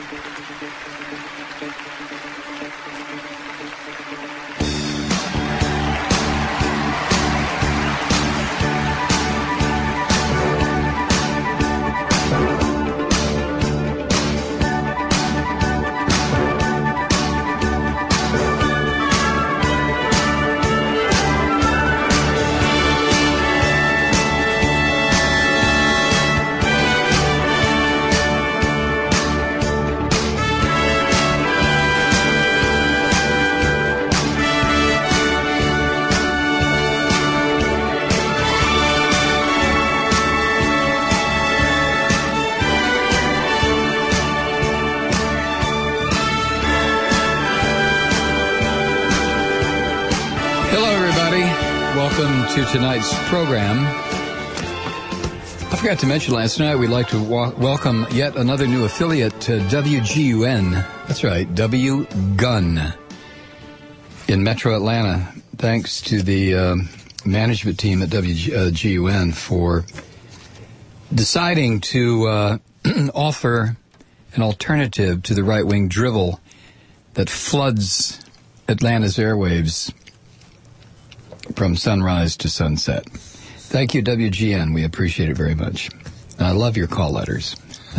To tonight's program. I forgot to mention last night we'd like to welcome yet another new affiliate to WGUN. That's right, WGUN in Metro Atlanta. Thanks to the management team at WGUN for deciding to offer an alternative to the right-wing drivel that floods Atlanta's airwaves from sunrise to sunset. Thank you, WGN. We appreciate it very much. I love your call letters.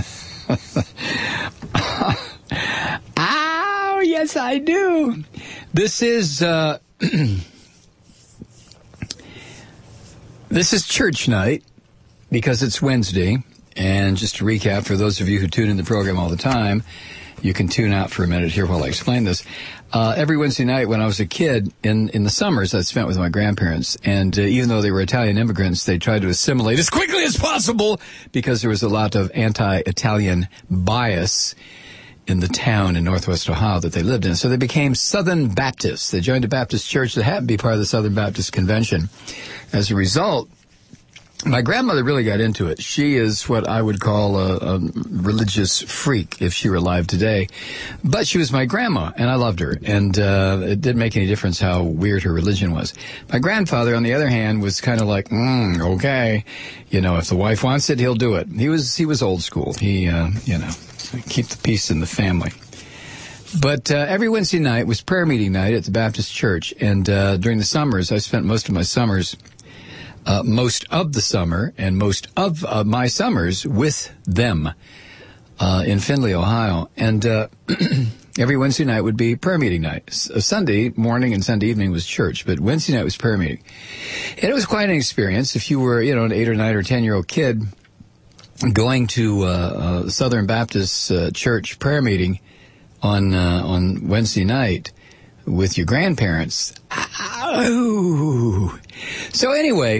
Oh, yes, I do. This is this is church night because it's Wednesday. And just to recap, for those of you who tune in the program all the time, you can tune out for a minute here while I explain this. Every Wednesday night when I was a kid, in the summers I spent with my grandparents, and even though they were Italian immigrants, they tried to assimilate as quickly as possible because there was a lot of anti-Italian bias in the town in Northwest Ohio that they lived in. So they became Southern Baptists. They joined a Baptist church that happened to be part of the Southern Baptist Convention. As a result, my grandmother really got into it. She is what I would call a religious freak if she were alive today. But she was my grandma, and I loved her. And it didn't make any difference how weird her religion was. My grandfather, on the other hand, was kind of like, okay. You know, if the wife wants it, he'll do it. He was old school. He, keep the peace in the family. But every Wednesday night was prayer meeting night at the Baptist church. And during the summers, I spent most of my summers most of the summer and most of my summers with them in Findlay, Ohio. And every Wednesday night would be prayer meeting night. Sunday morning and Sunday evening was church, but Wednesday night was prayer meeting. And it was quite an experience. If you were, an 8 or 9 or 10-year-old kid going to Southern Baptist church prayer meeting on Wednesday night with your grandparents. Oh. So anyway,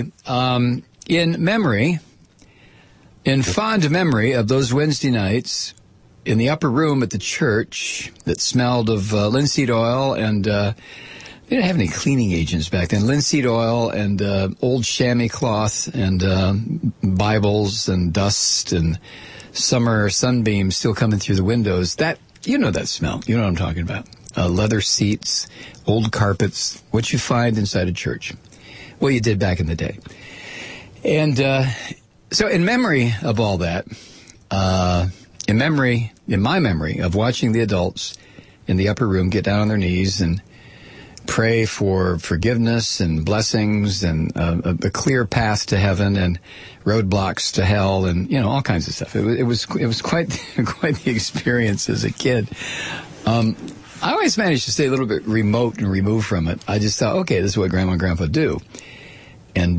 in fond memory of those Wednesday nights in the upper room at the church that smelled of linseed oil and they didn't have any cleaning agents back then. Linseed oil and old chamois cloth and Bibles and dust and summer sunbeams still coming through the windows. That smell. You know what I'm talking about. Leather seats, old carpets, what you find inside a church. Well, you did back in the day. And so in memory of all that, in my memory of watching the adults in the upper room get down on their knees and pray for forgiveness and blessings and a clear path to heaven and roadblocks to hell and, all kinds of stuff. It was quite the experience as a kid. I always managed to stay a little bit remote and removed from it. I just thought, okay, this is what Grandma and Grandpa do. And,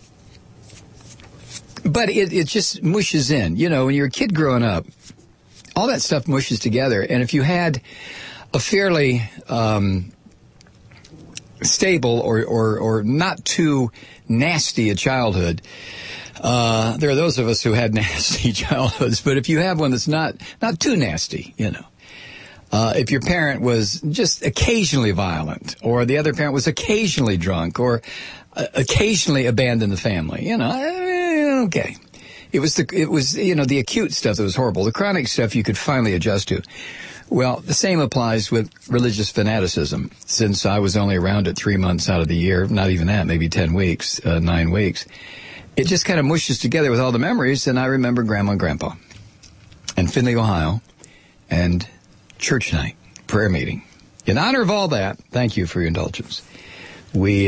but it just mushes in. When you're a kid growing up, all that stuff mushes together. And if you had a fairly, stable or not too nasty a childhood, there are those of us who had nasty childhoods, but if you have one that's not too nasty, if your parent was just occasionally violent, or the other parent was occasionally drunk, or occasionally abandoned the family, okay. It was the acute stuff that was horrible. The chronic stuff you could finally adjust to. Well, the same applies with religious fanaticism. Since I was only around it 3 months out of the year, not even that, maybe 10 weeks, 9 weeks, it just kind of mushes together with all the memories, and I remember Grandma and Grandpa, and Findlay, Ohio, and church night, prayer meeting. In honor of all that, thank you for your indulgence. We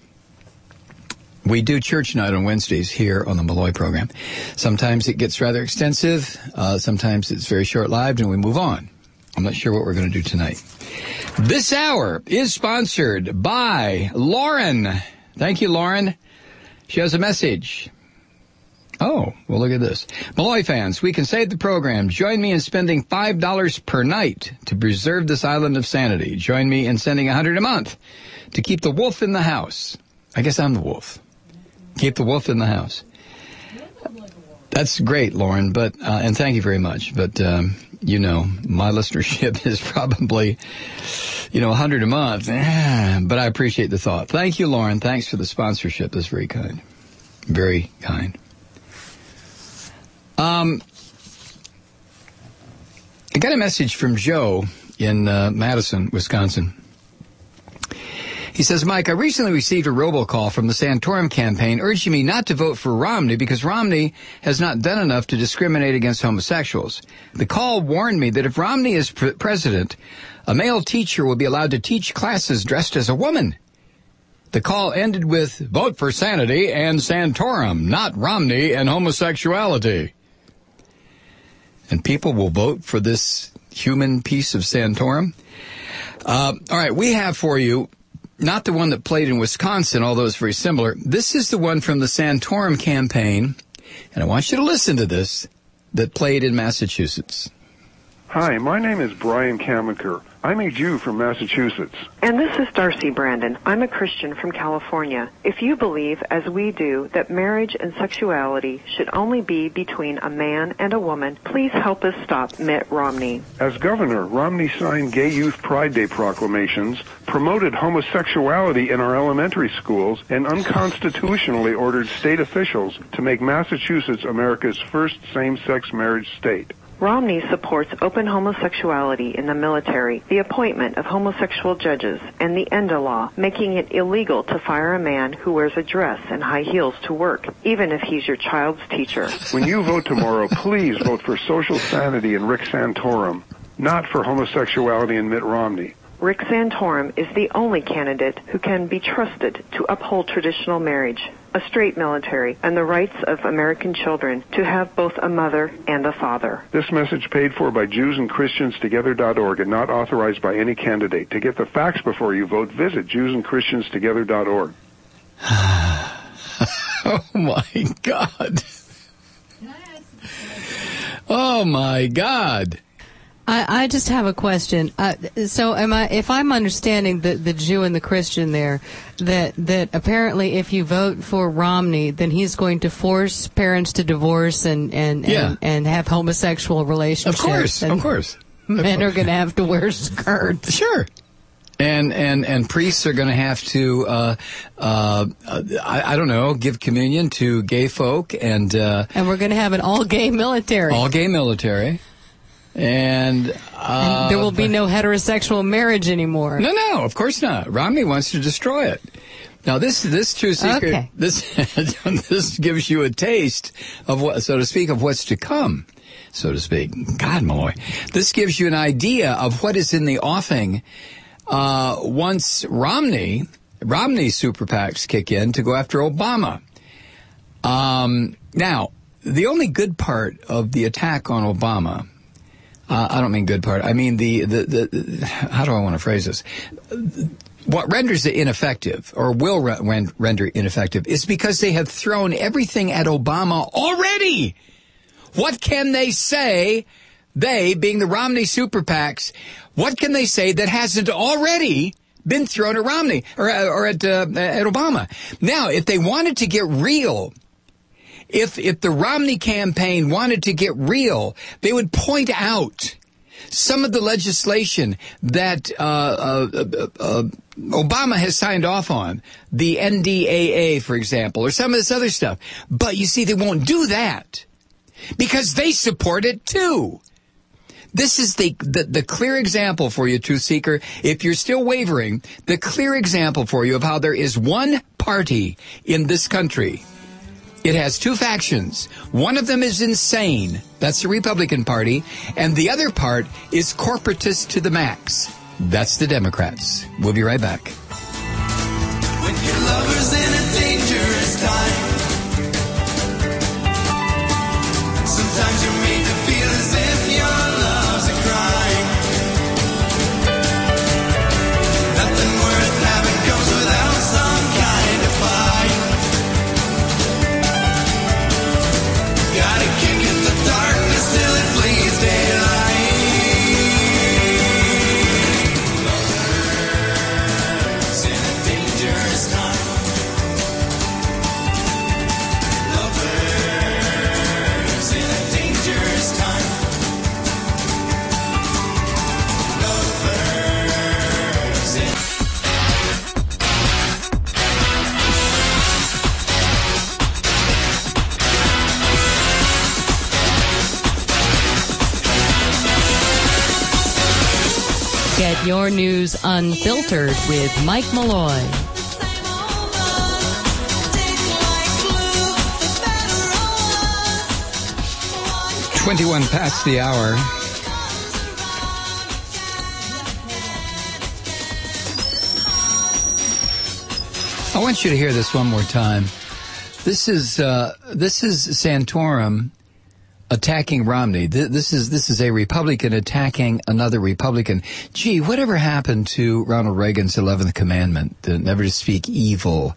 do church night on Wednesdays here on the Malloy program. Sometimes it gets rather extensive. Sometimes it's very short-lived, and we move on. I'm not sure what we're going to do tonight. This hour is sponsored by Lauren. Thank you, Lauren. She has a message. Oh, well, look at this. Malloy fans, we can save the program. Join me in spending $5 per night to preserve this island of sanity. Join me in sending $100 a month to keep the wolf in the house. I guess I'm the wolf. Keep the wolf in the house. That's great, Lauren, but and thank you very much. But, you know, my listenership is probably, you know, $100 a month. But I appreciate the thought. Thank you, Lauren. Thanks for the sponsorship. That's very kind. Very kind. I got a message from Joe in Madison, Wisconsin. He says, Mike, I recently received a robocall from the Santorum campaign urging me not to vote for Romney because Romney has not done enough to discriminate against homosexuals. The call warned me that if Romney is president, a male teacher will be allowed to teach classes dressed as a woman. The call ended with, vote for sanity and Santorum, not Romney and homosexuality. And people will vote for this human piece of Santorum. All right, we have for you not the one that played in Wisconsin, although it's very similar. This is the one from the Santorum campaign, and I want you to listen to this, that played in Massachusetts. Hi, my name is Brian Kamenker. I'm a Jew from Massachusetts. And this is Darcy Brandon. I'm a Christian from California. If you believe, as we do, that marriage and sexuality should only be between a man and a woman, please help us stop Mitt Romney. As governor, Romney signed Gay Youth Pride Day proclamations, promoted homosexuality in our elementary schools, and unconstitutionally ordered state officials to make Massachusetts America's first same-sex marriage state. Romney supports open homosexuality in the military, the appointment of homosexual judges, and the ENDA law, making it illegal to fire a man who wears a dress and high heels to work, even if he's your child's teacher. When you vote tomorrow, please vote for social sanity and Rick Santorum, not for homosexuality and Mitt Romney. Rick Santorum is the only candidate who can be trusted to uphold traditional marriage, a straight military, and the rights of American children to have both a mother and a father. This message paid for by JewsandChristiansTogether.org and not authorized by any candidate. To get the facts before you vote, visit JewsandChristiansTogether.org. Oh, my God. Oh, my God. I just have a question. So if I'm understanding the Jew and the Christian there, that apparently if you vote for Romney, then he's going to force parents to divorce and have homosexual relationships. Of course. Men are going to have to wear skirts. Sure. And priests are going to have to, I don't know, give communion to gay folk and we're going to have an all-gay military. All-gay military. And there will be no heterosexual marriage anymore. No, of course not. Romney wants to destroy it. Now, this true secret, okay. this gives you a taste of what, so to speak, of what's to come, so to speak. God, Malloy. This gives you an idea of what is in the offing once Romney's super PACs kick in to go after Obama. Now, the only good part of the attack on Obama, I don't mean good part. I mean the how do I want to phrase this? What renders it ineffective, or will render ineffective, is because they have thrown everything at Obama already. What can they say, they being the Romney super PACs, what can they say that hasn't already been thrown at Romney or at Obama? Now, if they wanted to get real, if the Romney campaign wanted to get real, they would point out some of the legislation that Obama has signed off on, the NDAA, for example, or some of this other stuff. But you see, they won't do that because they support it too. This is the clear example for you, Truth Seeker. If you're still wavering, the clear example for you of how there is one party in this country It has two factions. One of them is insane. That's the Republican Party. And the other part is corporatist to the max. That's the Democrats. We'll be right back. When your lover's in a dangerous time, sometimes you're made to feel as if your love's a crime. Nothing worth having comes without some kind of fight. Gotta kick at the darkness till it flees daylight. Lovers in a dangerous time. Lovers in a dangerous time. Lovers in Get your news unfiltered with Mike Malloy. 21 past the hour. I want you to hear this one more time. This is Santorum attacking Romney. This is a Republican attacking another Republican. Gee, whatever happened to Ronald Reagan's 11th commandment, never to speak evil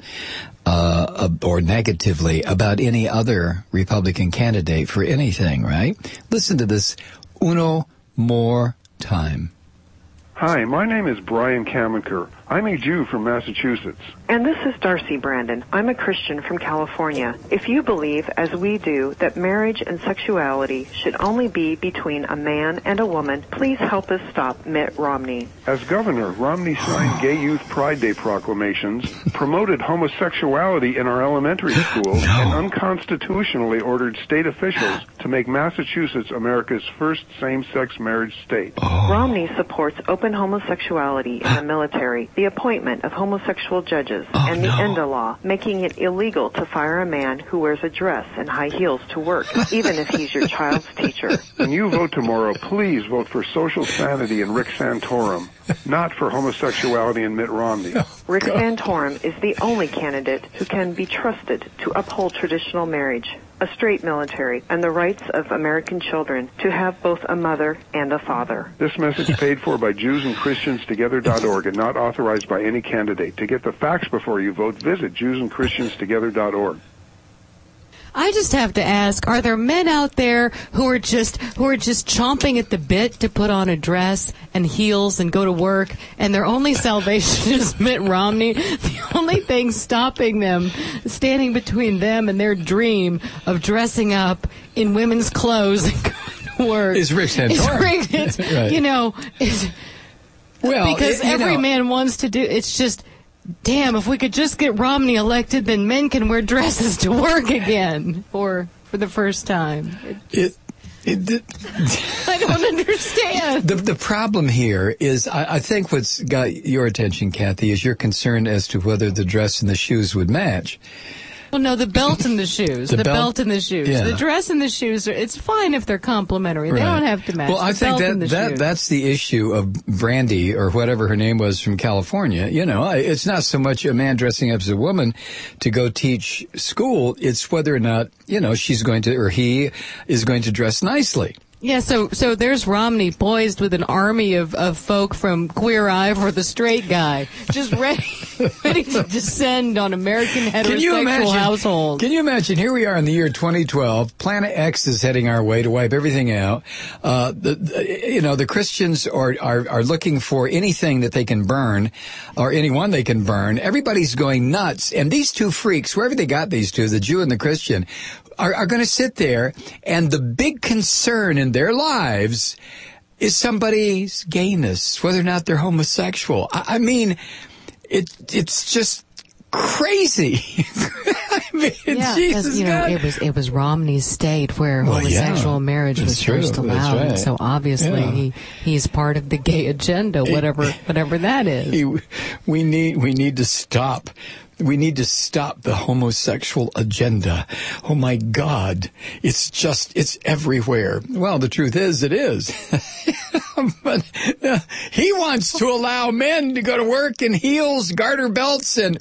or negatively about any other Republican candidate for anything, right? Listen to this uno more time. Hi, my name is Brian Kamenker. I'm a Jew from Massachusetts. And this is Darcy Brandon. I'm a Christian from California. If you believe, as we do, that marriage and sexuality should only be between a man and a woman, please help us stop Mitt Romney. As governor, Romney signed Gay Youth Pride Day proclamations, promoted homosexuality in our elementary schools, and unconstitutionally ordered state officials to make Massachusetts America's first same-sex marriage state. Romney supports open homosexuality in the military, the appointment of homosexual judges, and the ENDA law, making it illegal to fire a man who wears a dress and high heels to work, even if he's your child's teacher. When you vote tomorrow, please vote for social sanity and Rick Santorum, not for homosexuality and Mitt Romney. Rick Santorum is the only candidate who can be trusted to uphold traditional marriage, a straight military, and the rights of American children to have both a mother and a father. This message paid for by JewsandChristiansTogether.org and not authorized by any candidate. To get the facts before you vote, visit JewsandChristiansTogether.org. I just have to ask, are there men out there who are just chomping at the bit to put on a dress and heels and go to work, and their only salvation is Mitt Romney? The only thing stopping them, standing between them and their dream of dressing up in women's clothes and going to work Is Rick Santorum. Right. You know, because every man man wants to do, it's just, damn, if we could just get Romney elected, then men can wear dresses to work again, or for the first time. I don't understand. The problem here is, I think what's got your attention, Kathy, is your concern as to whether the dress and the shoes would match. Well, no, the belt and the shoes. The belt and the shoes. Yeah. The dress and the shoes, it's fine if they're complimentary. Right. They don't have to match. Well, I think that's the issue of Brandy, or whatever her name was, from California. You know, it's not so much a man dressing up as a woman to go teach school. It's whether or not, you know, she's going to, or he is going to dress nicely. Yeah, so there's Romney poised with an army of folk from Queer Eye for the Straight Guy, just ready to descend on American heterosexual households. Can you imagine? Here we are in the year 2012. Planet X is heading our way to wipe everything out. The Christians are looking for anything that they can burn, or anyone they can burn. Everybody's going nuts, and these two freaks, wherever they got these two, the Jew and the Christian, are going to sit there, and the big concern in their lives is somebody's gayness, whether or not they're homosexual. I mean, it's just crazy. I mean, yeah, Jesus, it was Romney's state where homosexual marriage was first allowed. Right. So obviously he's part of the gay agenda, whatever that is. We need to stop We need to stop the homosexual agenda. Oh my God. It's everywhere. Well, the truth is, it is. But he wants to allow men to go to work in heels, garter belts, and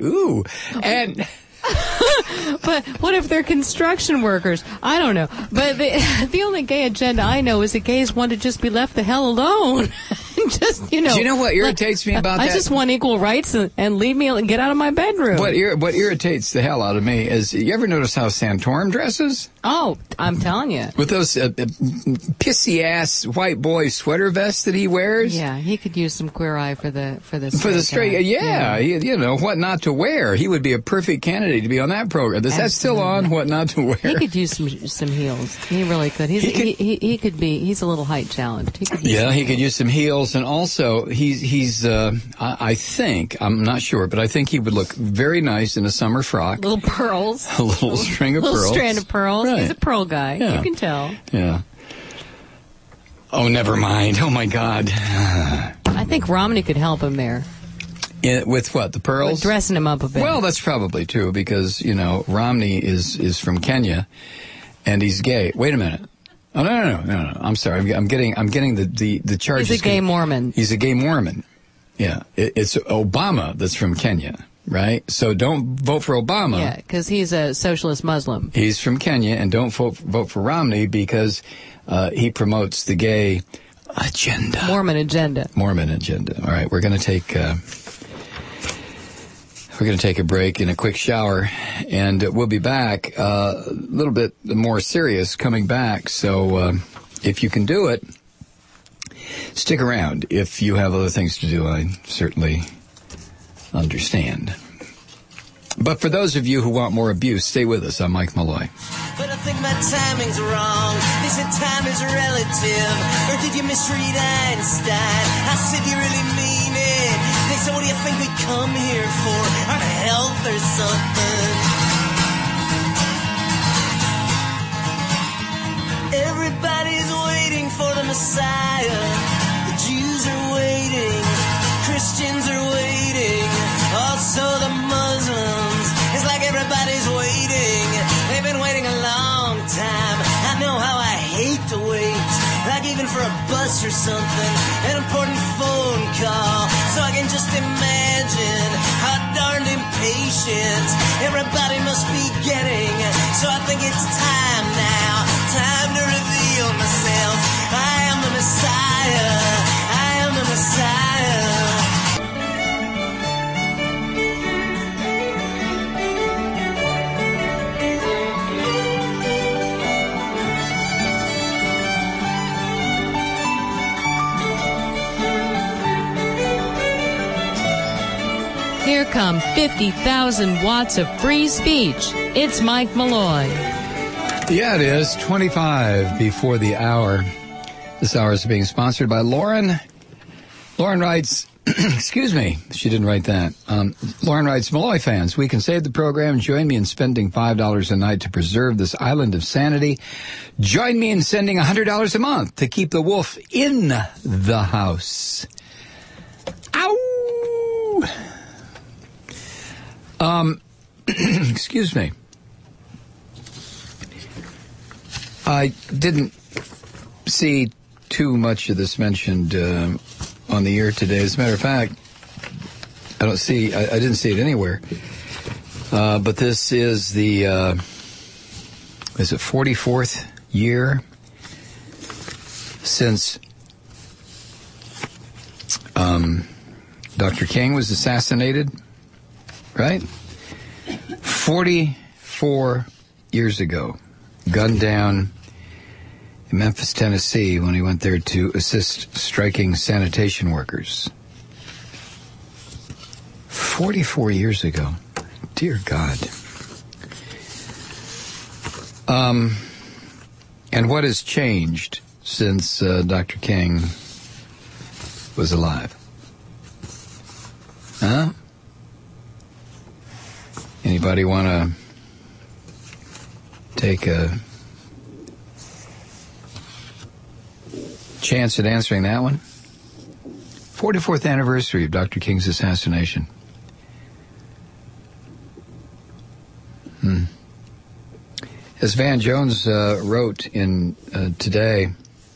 But what if they're construction workers? I don't know. But the only gay agenda I know is that gays want to just be left the hell alone. Just, Do you know what irritates me about that? I just want equal rights and leave me and get out of my bedroom. What irritates the hell out of me is, you ever notice how Santorum dresses? Oh, I'm telling you. With those pissy-ass white boy sweater vests that he wears? Yeah, he could use some queer eye for the straight. Yeah. What not to wear. He would be a perfect candidate to be on that program. Is that still on? What not to wear? He could use some heels. He really could. He's a little height challenged. He could use some heels, and also I think, I'm not sure, but I think he would look very nice in a summer frock. Little pearls. A little string of pearls. Little strand of pearls. Right. He's a pearl guy. Yeah. You can tell. Yeah. Oh, never mind. Oh my God. I think Romney could help him there. With what? The pearls? With dressing him up a bit. Well, that's probably true because, Romney is from Kenya and he's gay. Wait a minute. Oh, no. I'm sorry. I'm getting the charges. He's a gay Mormon. He's a gay Mormon. Yeah. It's Obama that's from Kenya, right? So don't vote for Obama. Yeah, because he's a socialist Muslim. He's from Kenya, and don't vote for Romney because he promotes the gay agenda. Mormon agenda. All right, we're going to take a break and a quick shower, and we'll be back a little bit more serious coming back. So if you can do it, stick around. If you have other things to do, I certainly understand. But for those of you who want more abuse, stay with us. I'm Mike Malloy. But I think my timing's wrong. They said time is relative. Or did you misread Einstein? I said, you really mean it. They said, what do you think we come here for? Our health or something? Everybody's waiting for the Messiah. The Jews are waiting. Christians are waiting. Also the Muslims. It's like everybody's waiting. They've been waiting a long time. I know how I hate to wait. Like even for a bus or something. An important phone call. So I can just imagine how darned impatient everybody must be getting. So I think it's time now. Time to reveal myself. I am the Messiah. I am the Messiah. Here come 50,000 watts of free speech. It's Mike Malloy. Yeah, it is 25 before the hour. This hour is being sponsored by Lauren. Lauren writes, excuse me, she didn't write that. Lauren writes, Malloy fans, we can save the program. Join me in spending $5 a night to preserve this island of sanity. Join me in sending $100 a month to keep the wolf in the house. Ow! Excuse me. I didn't see too much of this mentioned on the air today. As a matter of fact, I didn't see it anywhere. But this is the, is it 44th year since Dr. King was assassinated, right? 44 years ago, gunned down in Memphis, Tennessee, when he went there to assist striking sanitation workers. 44 years ago. Dear God. And what has changed since Dr. King was alive? Huh? Anybody want to take a chance at answering that one? 44th anniversary of Dr. King's assassination. As Van Jones wrote in Today,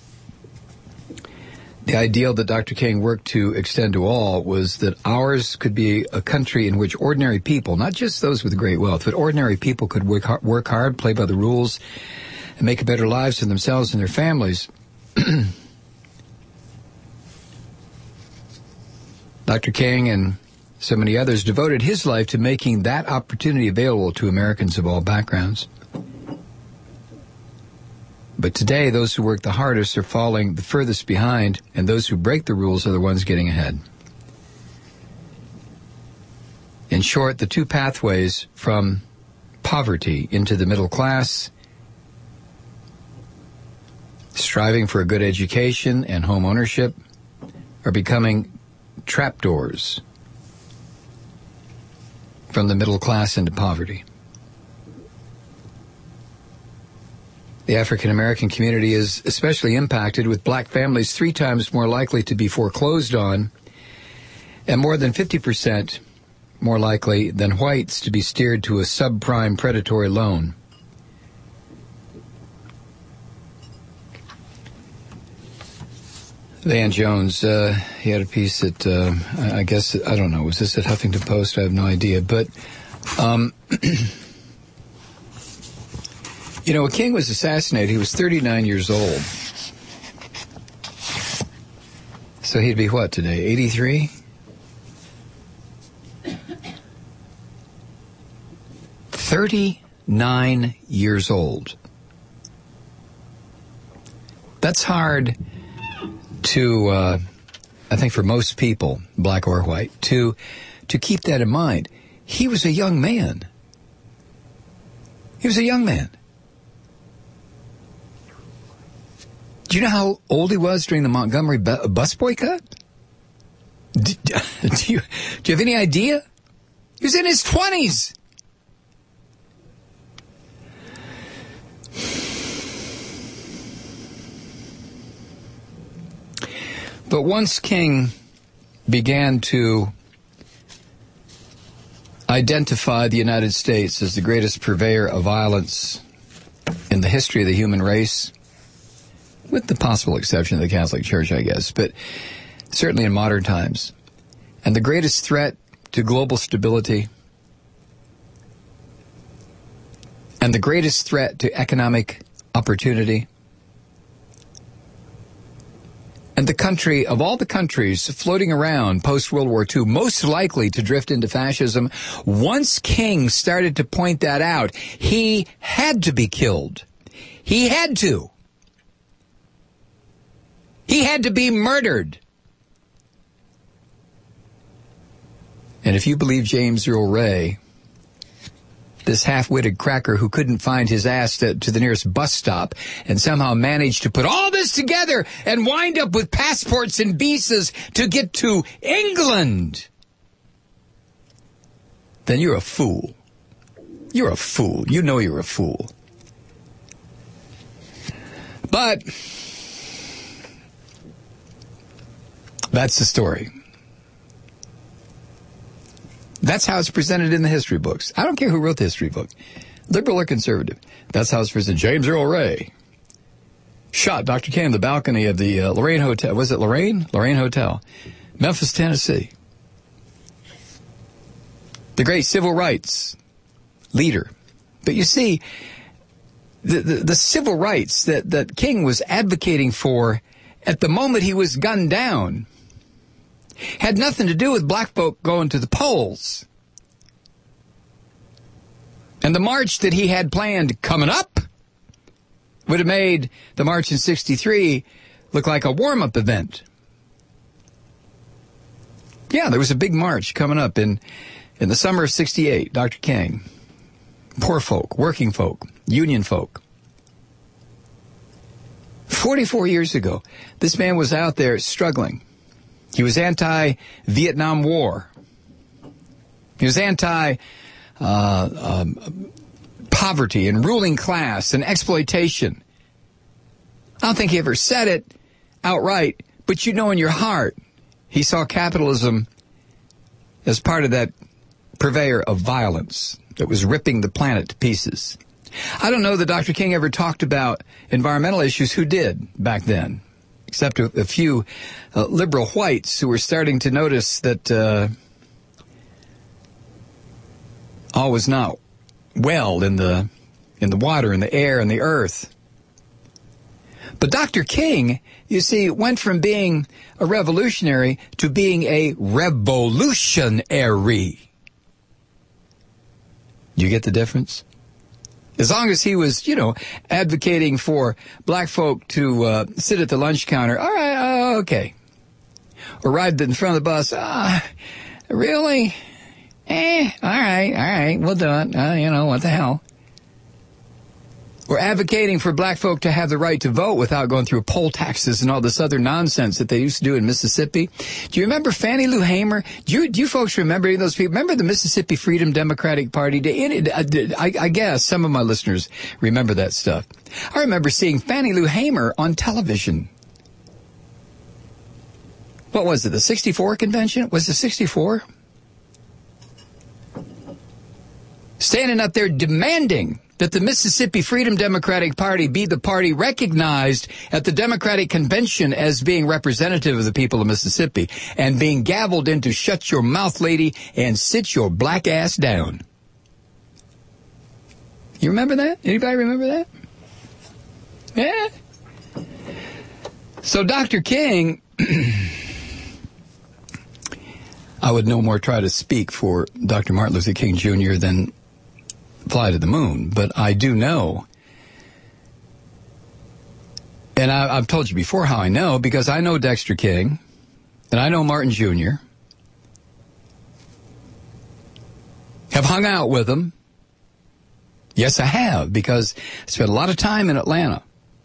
the ideal that Dr. King worked to extend to all was that ours could be a country in which ordinary people, not just those with great wealth, but ordinary people could work hard, play by the rules, and make better lives for themselves and their families. Dr. King and so many others devoted his life to making that opportunity available to Americans of all backgrounds. But today, those who work the hardest are falling the furthest behind, and those who break the rules are the ones getting ahead. In short, the two pathways from poverty into the middle class, striving for a good education and home ownership, are becoming trapdoors from the middle class into poverty. The African American community is especially impacted, with black families 3 times more likely to be foreclosed on and more than 50% more likely than whites to be steered to a subprime predatory loan. Van Jones, he had a piece at, I guess, I don't know, was this at Huffington Post? I have no idea. But, you know, when King was assassinated, he was 39 years old. So he'd be what today, 83? "39 years old. That's hard to, I think for most people, black or white, to keep that in mind. He was a young man. He was a young man. Do you know how old he was during the Montgomery bus boycott? Do you have any idea? He was in his 20s. But once King began to identify the United States as the greatest purveyor of violence in the history of the human race, with the possible exception of the Catholic Church, I guess, but certainly in modern times, and the greatest threat to global stability, and the greatest threat to economic opportunity, and the country, of all the countries floating around post-World War II, most likely to drift into fascism, once King started to point that out, he had to be killed. He had to. He had to be murdered. And if you believe James Earl Ray, this half-witted cracker who couldn't find his ass to the nearest bus stop and somehow managed to put all this together and wind up with passports and visas to get to England, then you're a fool. You're a fool. You know you're a fool. But that's the story. That's how it's presented in the history books. I don't care who wrote the history book, liberal or conservative. That's how it's presented. James Earl Ray shot Dr. King on the balcony of the Lorraine Hotel. Was it Lorraine? Lorraine Hotel, Memphis, Tennessee. The great civil rights leader. But you see, the civil rights that King was advocating for at the moment he was gunned down had nothing to do with black folk going to the polls. And the march that he had planned coming up would have made the march in 63 look like a warm-up event. Yeah, there was a big march coming up in the summer of 68, Dr. King. Poor folk, working folk, union folk. 44 years ago, this man was out there struggling. He was anti-Vietnam War. He was anti-poverty and ruling class and exploitation. I don't think he ever said it outright, but you know in your heart he saw capitalism as part of that purveyor of violence that was ripping the planet to pieces. I don't know that Dr. King ever talked about environmental issues. Who did back then? Except a few liberal whites who were starting to notice that all was not well in the water, in the air, in the earth. But Dr. King, you see, went from being a revolutionary to being a revolutionary. You get the difference? As long as he was, advocating for black folk to sit at the lunch counter, all right, okay. Or ride in front of the bus, really? All right, we'll do it. What the hell? Or advocating for black folk to have the right to vote without going through poll taxes and all this other nonsense that they used to do in Mississippi. Do you remember Fannie Lou Hamer? Do you folks remember any of those people? Remember the Mississippi Freedom Democratic Party? I guess some of my listeners remember that stuff. I remember seeing Fannie Lou Hamer on television. What was it, the 64 convention? Was it 64? Standing up there demanding that the Mississippi Freedom Democratic Party be the party recognized at the Democratic Convention as being representative of the people of Mississippi, and being gavelled into shut your mouth, lady, and sit your black ass down. You remember that? Anybody remember that? Yeah? So Dr. King, I would no more try to speak for Dr. Martin Luther King Jr. than fly to the moon, but I do know, and I've told you before how I know, because I know Dexter King, and I know Martin Jr., have hung out with them. Yes, I have, because I spent a lot of time in Atlanta.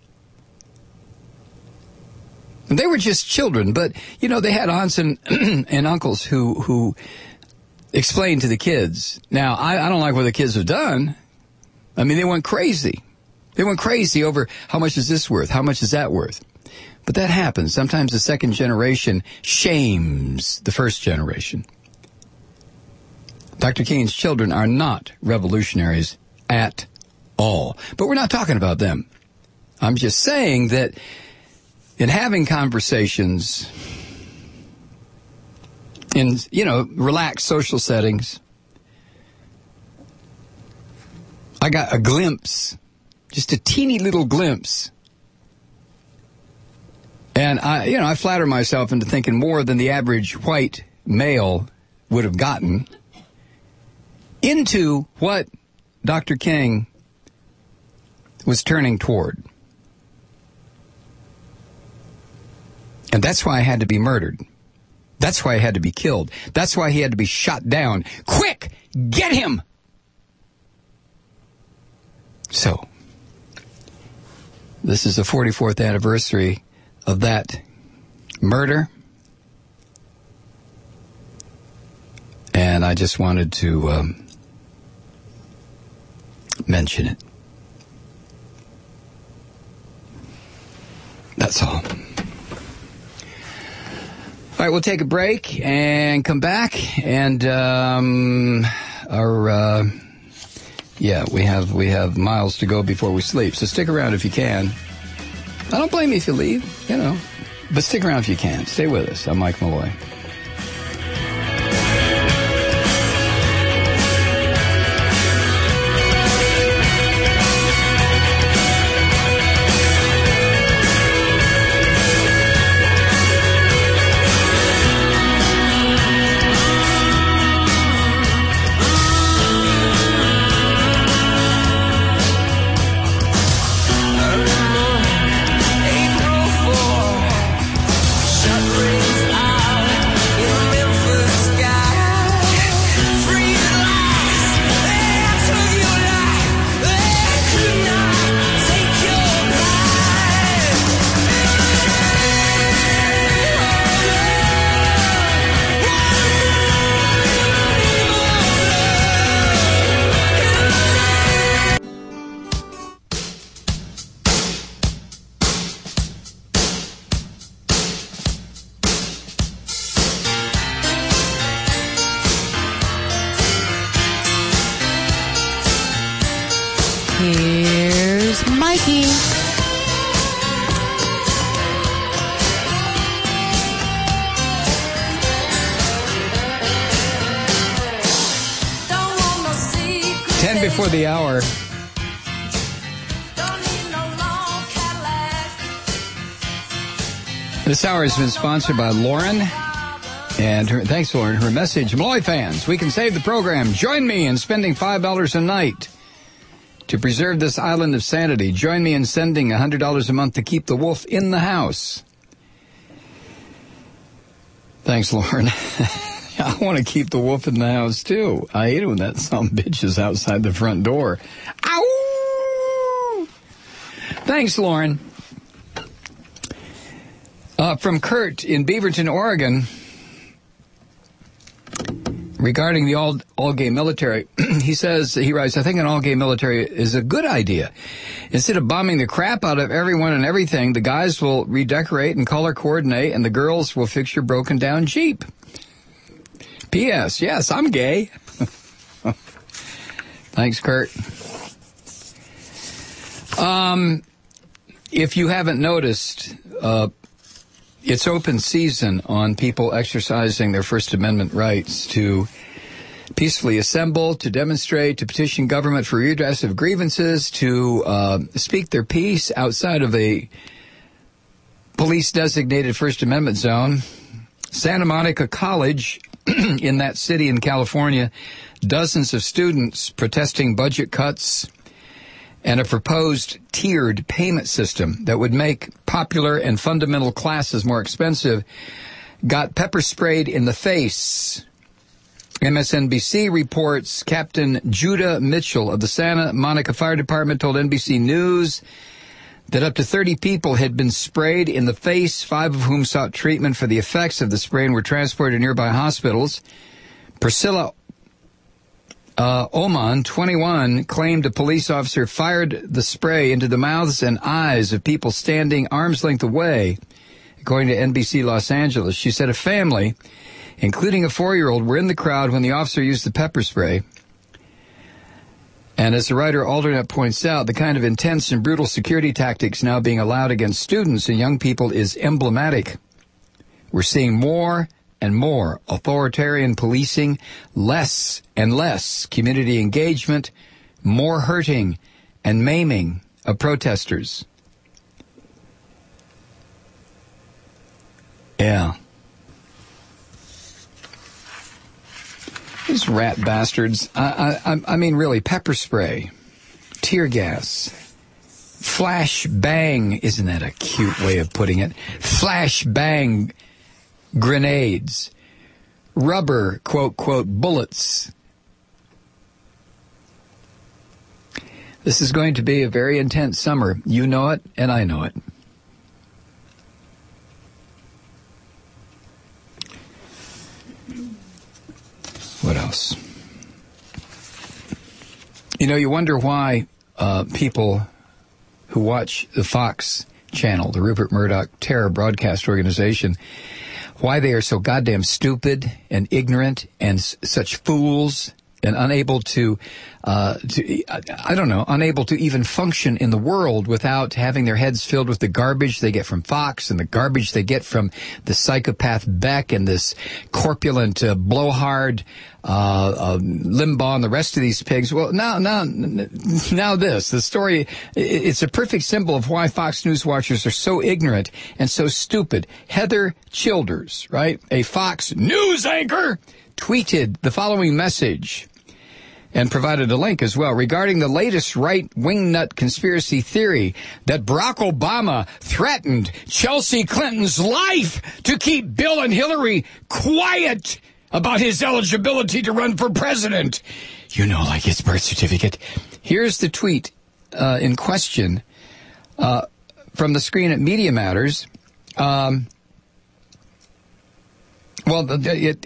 And they were just children, but, they had aunts and uncles who explain to the kids. Now, I don't like what the kids have done. I mean, they went crazy. They went crazy over how much is this worth? How much is that worth? But that happens. Sometimes the second generation shames the first generation. Dr. King's children are not revolutionaries at all. But we're not talking about them. I'm just saying that in having conversations in, relaxed social settings, I got a glimpse, just a teeny little glimpse. And I flatter myself into thinking more than the average white male would have gotten into what Dr. King was turning toward. And that's why I had to be murdered. That's why he had to be killed. That's why he had to be shot down. Quick! Get him! So, this is the 44th anniversary of that murder. And I just wanted to mention it. That's all. All right, we'll take a break and come back, and we have miles to go before we sleep. So stick around if you can. I don't blame you if you leave, but stick around if you can. Stay with us. I'm Mike Malloy. April 4, shut rings out. me. Don't want no secrets. 10 before the hour. Don't need no long Cadillac. This hour has been sponsored by Lauren. And thanks, Lauren. Her message, Malloy fans, we can save the program. Join me in spending $5 a night to preserve this island of sanity. Join me in sending $100 a month to keep the wolf in the house. Thanks, Lauren. I want to keep the wolf in the house, too. I hate it when that some bitch is outside the front door. Ow! Thanks, Lauren. From Kurt in Beaverton, Oregon, regarding the all-gay military, he writes, I think an all-gay military is a good idea. Instead of bombing the crap out of everyone and everything, the guys will redecorate and color coordinate, and the girls will fix your broken-down Jeep. P.S. Yes, I'm gay. Thanks, Kurt. If you haven't noticed, it's open season on people exercising their First Amendment rights to peacefully assemble, to demonstrate, to petition government for redress of grievances, to speak their piece outside of a police-designated First Amendment zone. Santa Monica College, in that city in California, dozens of students protesting budget cuts and a proposed tiered payment system that would make popular and fundamental classes more expensive, got pepper sprayed in the face. MSNBC reports Captain Judah Mitchell of the Santa Monica Fire Department told NBC News that up to 30 people had been sprayed in the face, 5 of whom sought treatment for the effects of the spray and were transported to nearby hospitals. Priscilla Oman, 21, claimed a police officer fired the spray into the mouths and eyes of people standing arm's length away, according to NBC Los Angeles. She said a family, including a 4-year-old, were in the crowd when the officer used the pepper spray. And as the writer Aldernet points out, the kind of intense and brutal security tactics now being allowed against students and young people is emblematic. We're seeing more and more authoritarian policing, less and less community engagement, more hurting and maiming of protesters. Yeah. These rat bastards. I mean, really, pepper spray, tear gas, flash bang. Isn't that a cute way of putting it? Flash bang grenades, rubber, quote, quote, bullets. This is going to be a very intense summer. You know it, and I know it. What else? You know, you wonder why people who watch the Fox channel, the Rupert Murdoch terror broadcast organization, why they are so goddamn stupid and ignorant and such fools and unable to unable to even function in the world without having their heads filled with the garbage they get from Fox and the garbage they get from the psychopath Beck and this corpulent blowhard Limbaugh and the rest of these pigs. Well, now this, the story, it's a perfect symbol of why Fox News watchers are so ignorant and so stupid. Heather Childers, right, a Fox News anchor, tweeted the following message and provided a link as well regarding the latest right-wing nut conspiracy theory that Barack Obama threatened Chelsea Clinton's life to keep Bill and Hillary quiet about his eligibility to run for president. You know, like his birth certificate. Here's the tweet in question from the screen at Media Matters. Well, it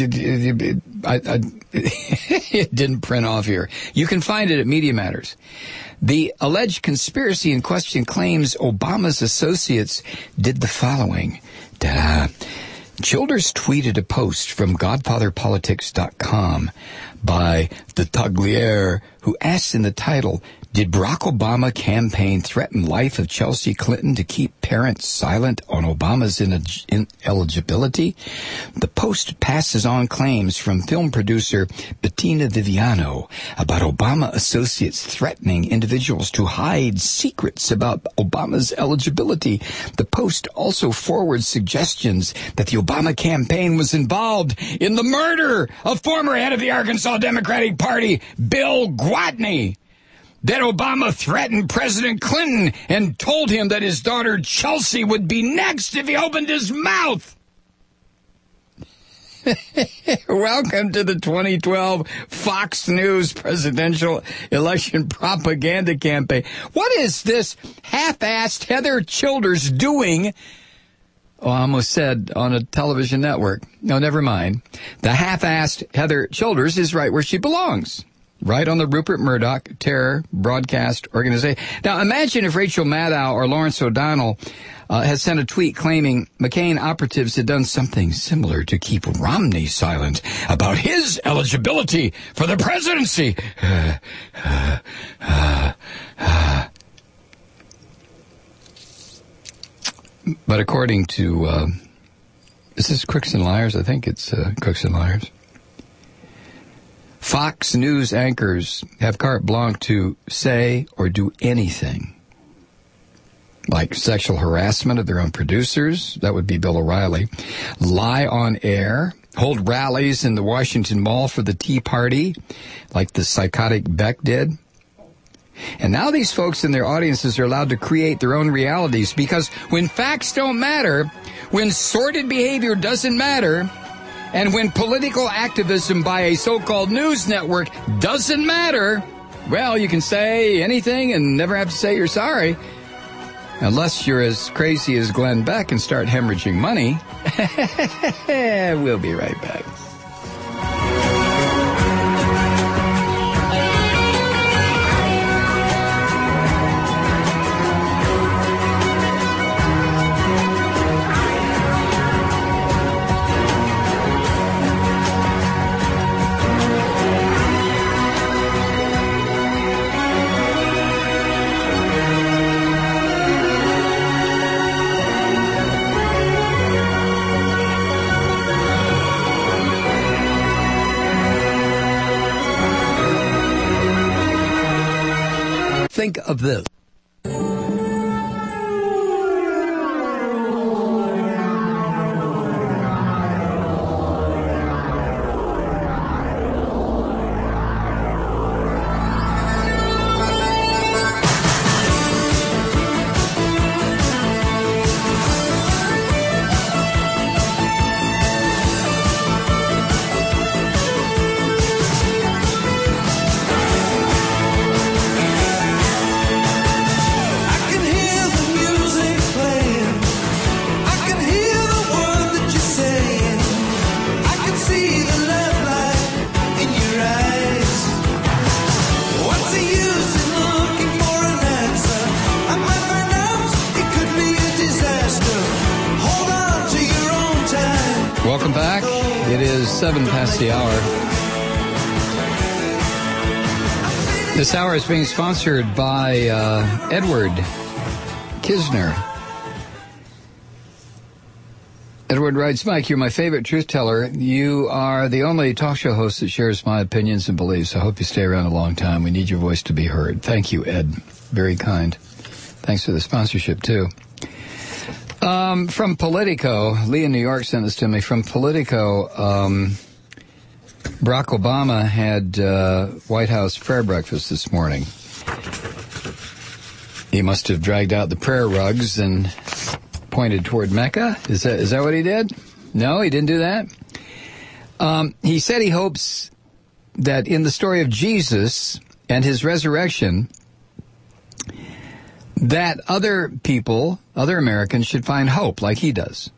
didn't print off here. You can find it at Media Matters. The alleged conspiracy in question claims Obama's associates did the following. Childers tweeted a post from GodfatherPolitics.com by the Tagliere, who asks in the title, Did Barack Obama campaign threaten life of Chelsea Clinton to keep parents silent on Obama's ineligibility? The Post passes on claims from film producer Bettina Viviano about Obama associates threatening individuals to hide secrets about Obama's eligibility. The Post also forwards suggestions that the Obama campaign was involved in the murder of former head of the Arkansas Democratic Party, Bill Gwatney. That Obama threatened President Clinton and told him that his daughter Chelsea would be next if he opened his mouth. Welcome to the 2012 Fox News presidential election propaganda campaign. What is this half-assed Heather Childers doing? Oh, I almost said on a television network. No, never mind. The half-assed Heather Childers is right where she belongs. Right on the Rupert Murdoch terror broadcast organization. Now, imagine if Rachel Maddow or Lawrence O'Donnell had sent a tweet claiming McCain operatives had done something similar to keep Romney silent about his eligibility for the presidency. But according to, is this Crooks and Liars? I think it's Crooks and Liars. Fox News anchors have carte blanche to say or do anything, like sexual harassment of their own producers, that would be Bill O'Reilly, lie on air, hold rallies in the Washington Mall for the Tea Party, like the psychotic Beck did. And now these folks and their audiences are allowed to create their own realities, because when facts don't matter, when sordid behavior doesn't matter, and when political activism by a so-called news network doesn't matter, well, you can say anything and never have to say you're sorry. Unless you're as crazy as Glenn Beck and start hemorrhaging money. We'll be right back. Think of this. Welcome back. It is 7 past the hour. This hour is being sponsored by Edward Kisner. Edward writes, Mike, you're my favorite truth teller. You are the only talk show host that shares my opinions and beliefs. I hope you stay around a long time. We need your voice to be heard. Thank you, Ed. Very kind. Thanks for the sponsorship, too. From Politico, Lee in New York sent this to me. From Politico, Barack Obama had White House prayer breakfast this morning. He must have dragged out the prayer rugs and pointed toward Mecca. Is that what he did? No, he didn't do that. He said he hopes that in the story of Jesus and his resurrection, that other people, other Americans, should find hope like he does.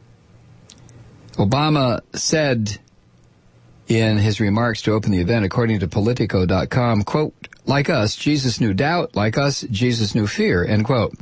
Obama said in his remarks to open the event, according to Politico.com, quote, like us, Jesus knew doubt. Like us, Jesus knew fear, end quote.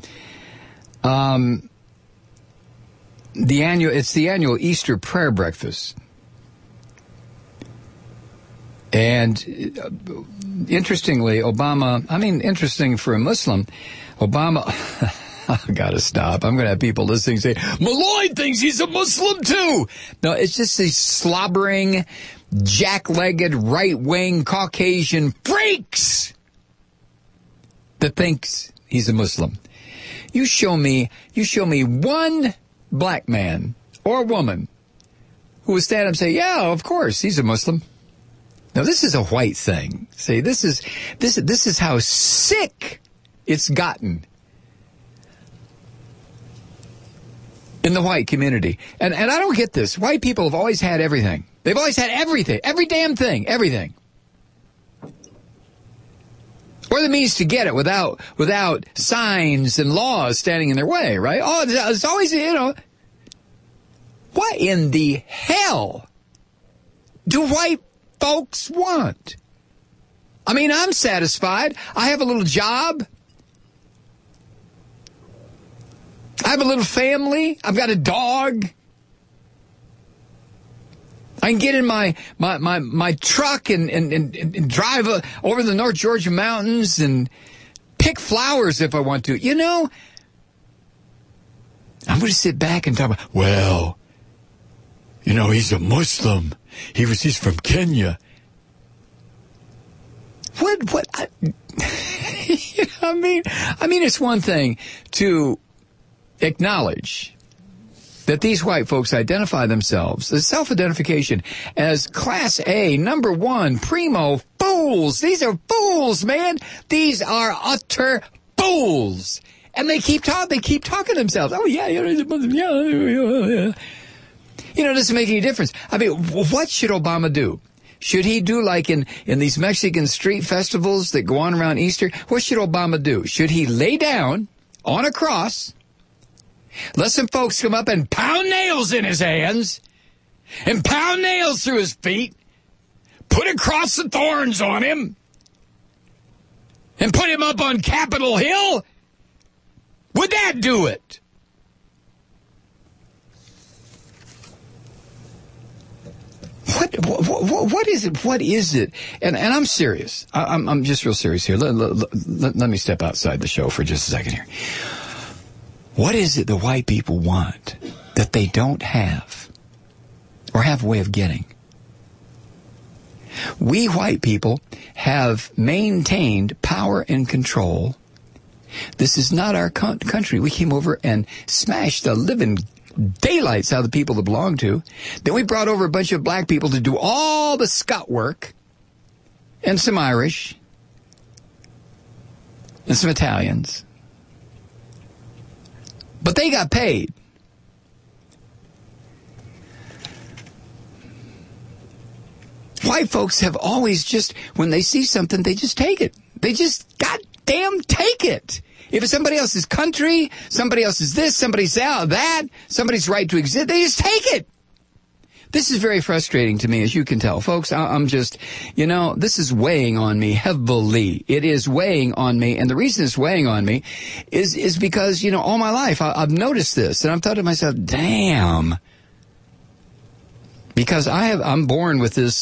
It's the annual Easter prayer breakfast. And interestingly, interesting for a Muslim, Obama, I've got to stop. I'm going to have people listening say, Malloy thinks he's a Muslim too. No, it's just these slobbering, jack-legged, right-wing, Caucasian freaks that thinks he's a Muslim. You show me one black man or woman who would stand up and say, yeah, of course, he's a Muslim. Now, this is a white thing. See, this is how sick it's gotten in the white community. And I don't get this. White people have always had everything. They've always had everything. Every damn thing. Everything. Or the means to get it without signs and laws standing in their way, right? Oh, it's always, what in the hell do white folks want? I mean, I'm satisfied. I have a little job. I have a little family. I've got a dog. I can get in my truck and drive over the North Georgia mountains and pick flowers if I want to. You know, I'm going to sit back and talk about, well, you know, he's a Muslim. He's from Kenya. What? I mean, it's one thing to acknowledge that these white folks identify themselves, the self-identification, as Class A, number one, primo fools. These are fools, man. These are utter fools. And they keep talking to themselves. Oh, yeah, yeah. You know, it doesn't make any difference. I mean, what should Obama do? Should he do like in these Mexican street festivals that go on around Easter? What should Obama do? Should he lay down on a cross, let some folks come up and pound nails in his hands and pound nails through his feet, put a cross of thorns on him, and put him up on Capitol Hill? Would that do it? What is it? What is it? And I'm serious. I'm just real serious here. Let me step outside the show for just a second here. What is it the white people want that they don't have or have a way of getting? We white people have maintained power and control. This is not our country. We came over and smashed the living daylights out of the people that belong to. Then we brought over a bunch of black people to do all the scut work, and some Irish, and some Italians. But they got paid. White folks have always just, when they see something, they just take it. They just goddamn take it. If it's somebody else's country, somebody else's this, somebody's that, somebody's right to exist, they just take it. This is very frustrating to me, as you can tell. Folks, I'm just, this is weighing on me heavily. It is weighing on me. And the reason it's weighing on me is because, all my life I've noticed this. And I've thought to myself, damn. Because I'm born with this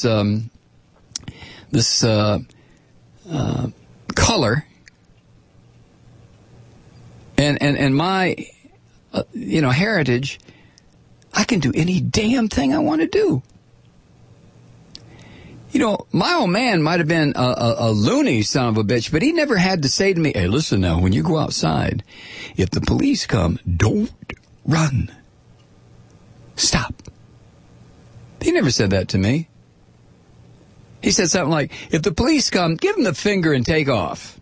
color. And my, heritage, I can do any damn thing I want to do. My old man might have been a loony son of a bitch, but he never had to say to me, hey, listen now, when you go outside, if the police come, don't run. Stop. He never said that to me. He said something like, if the police come, give them the finger and take off.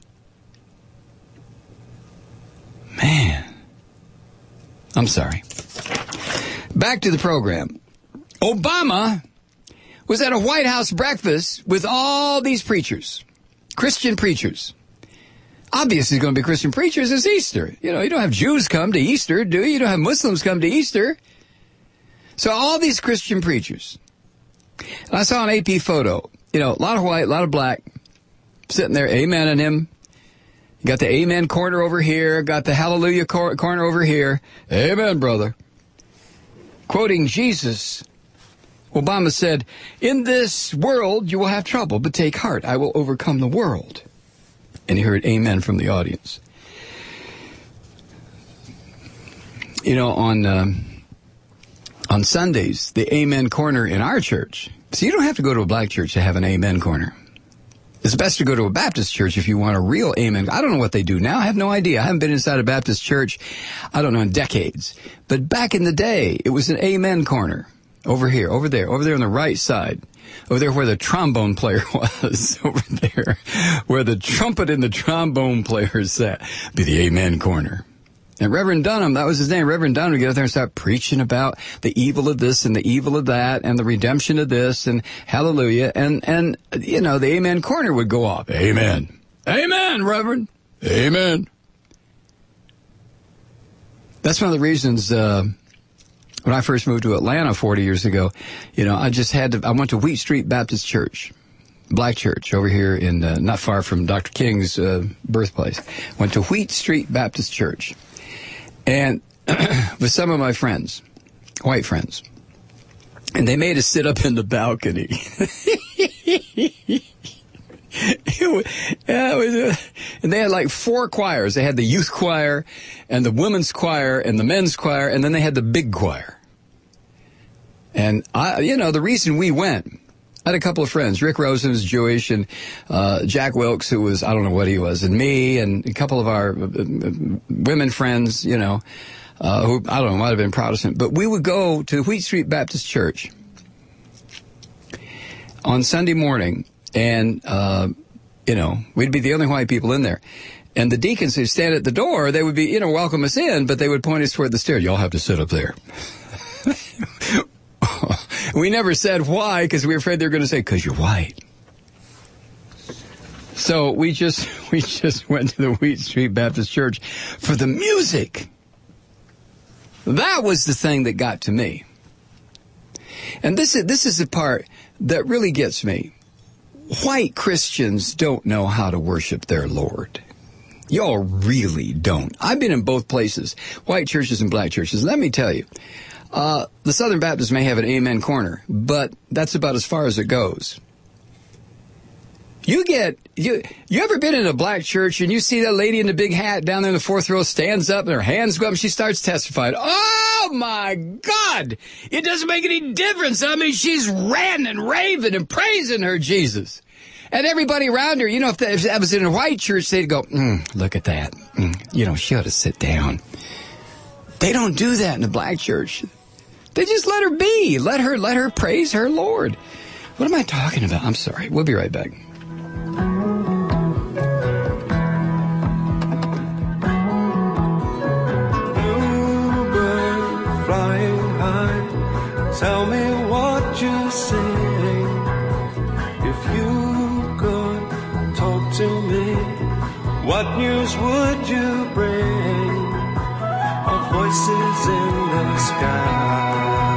Man, I'm sorry. Back to the program. Obama was at a White House breakfast with all these preachers, Christian preachers. Obviously, it's going to be Christian preachers. It's Easter. You don't have Jews come to Easter, do you? You don't have Muslims come to Easter. So all these Christian preachers. And I saw an AP photo. A lot of white, a lot of black, sitting there, amening him. You got the amen corner over here, got the hallelujah corner over here. Amen, brother. Quoting Jesus Obama said, in this world you will have trouble, but take heart, I will overcome the world. And he heard amen from the audience. You know, on Sundays, the amen corner in our church, so you don't have to go to a black church to have an amen corner. It's best to go to a Baptist church if you want a real amen. I don't know what they do now. I have no idea. I haven't been inside a Baptist church, I don't know, in decades. But back in the day, it was an amen corner. Over here, over there on the right side. Over there where the trombone player was. Over there where the trumpet and the trombone player sat. Be the amen corner. And Reverend Dunham, that was his name, Reverend Dunham would get up there and start preaching about the evil of this and the evil of that and the redemption of this and hallelujah. And you know, the amen corner would go off. Amen. Amen, Reverend. Amen. That's one of the reasons, when I first moved to Atlanta 40 years ago, you know, I went to Wheat Street Baptist Church, black church over here in, not far from Dr. King's, birthplace. Went to Wheat Street Baptist Church. And with some of my friends, white friends, and they made us sit up in the balcony. And they had like 4 choirs. They had the youth choir and the women's choir and the men's choir, and then they had the big choir. And the reason we went, I had a couple of friends. Rick Rosen was Jewish, and Jack Wilkes, who was, I don't know what he was, and me, and a couple of our women friends, you know, who, I don't know, might have been Protestant. But we would go to Wheat Street Baptist Church on Sunday morning, and, we'd be the only white people in there. And the deacons who stand at the door, they would be, welcome us in, but they would point us toward the stairs. Y'all have to sit up there. We never said why, because we were afraid they were going to say, because you're white. So we just went to the Wheat Street Baptist Church for the music. That was the thing that got to me. And this is the part that really gets me. White Christians don't know how to worship their Lord. Y'all really don't. I've been in both places, white churches and black churches. Let me tell you, the Southern Baptists may have an amen corner, but that's about as far as it goes. You ever been in a black church and you see that lady in the big hat down there in the 4th row stands up and her hands go up and she starts testifying. Oh my God! It doesn't make any difference. I mean, she's ranting and raving and praising her Jesus. And everybody around her, if that was in a white church, they'd go, look at that. She ought to sit down. They don't do that in a black church. They just let her be. Let her praise her Lord. What am I talking about? I'm sorry. We'll be right back. Bluebird flying high, tell me what you sing. If you could talk to me, what news would you bring? Our voices in the sky.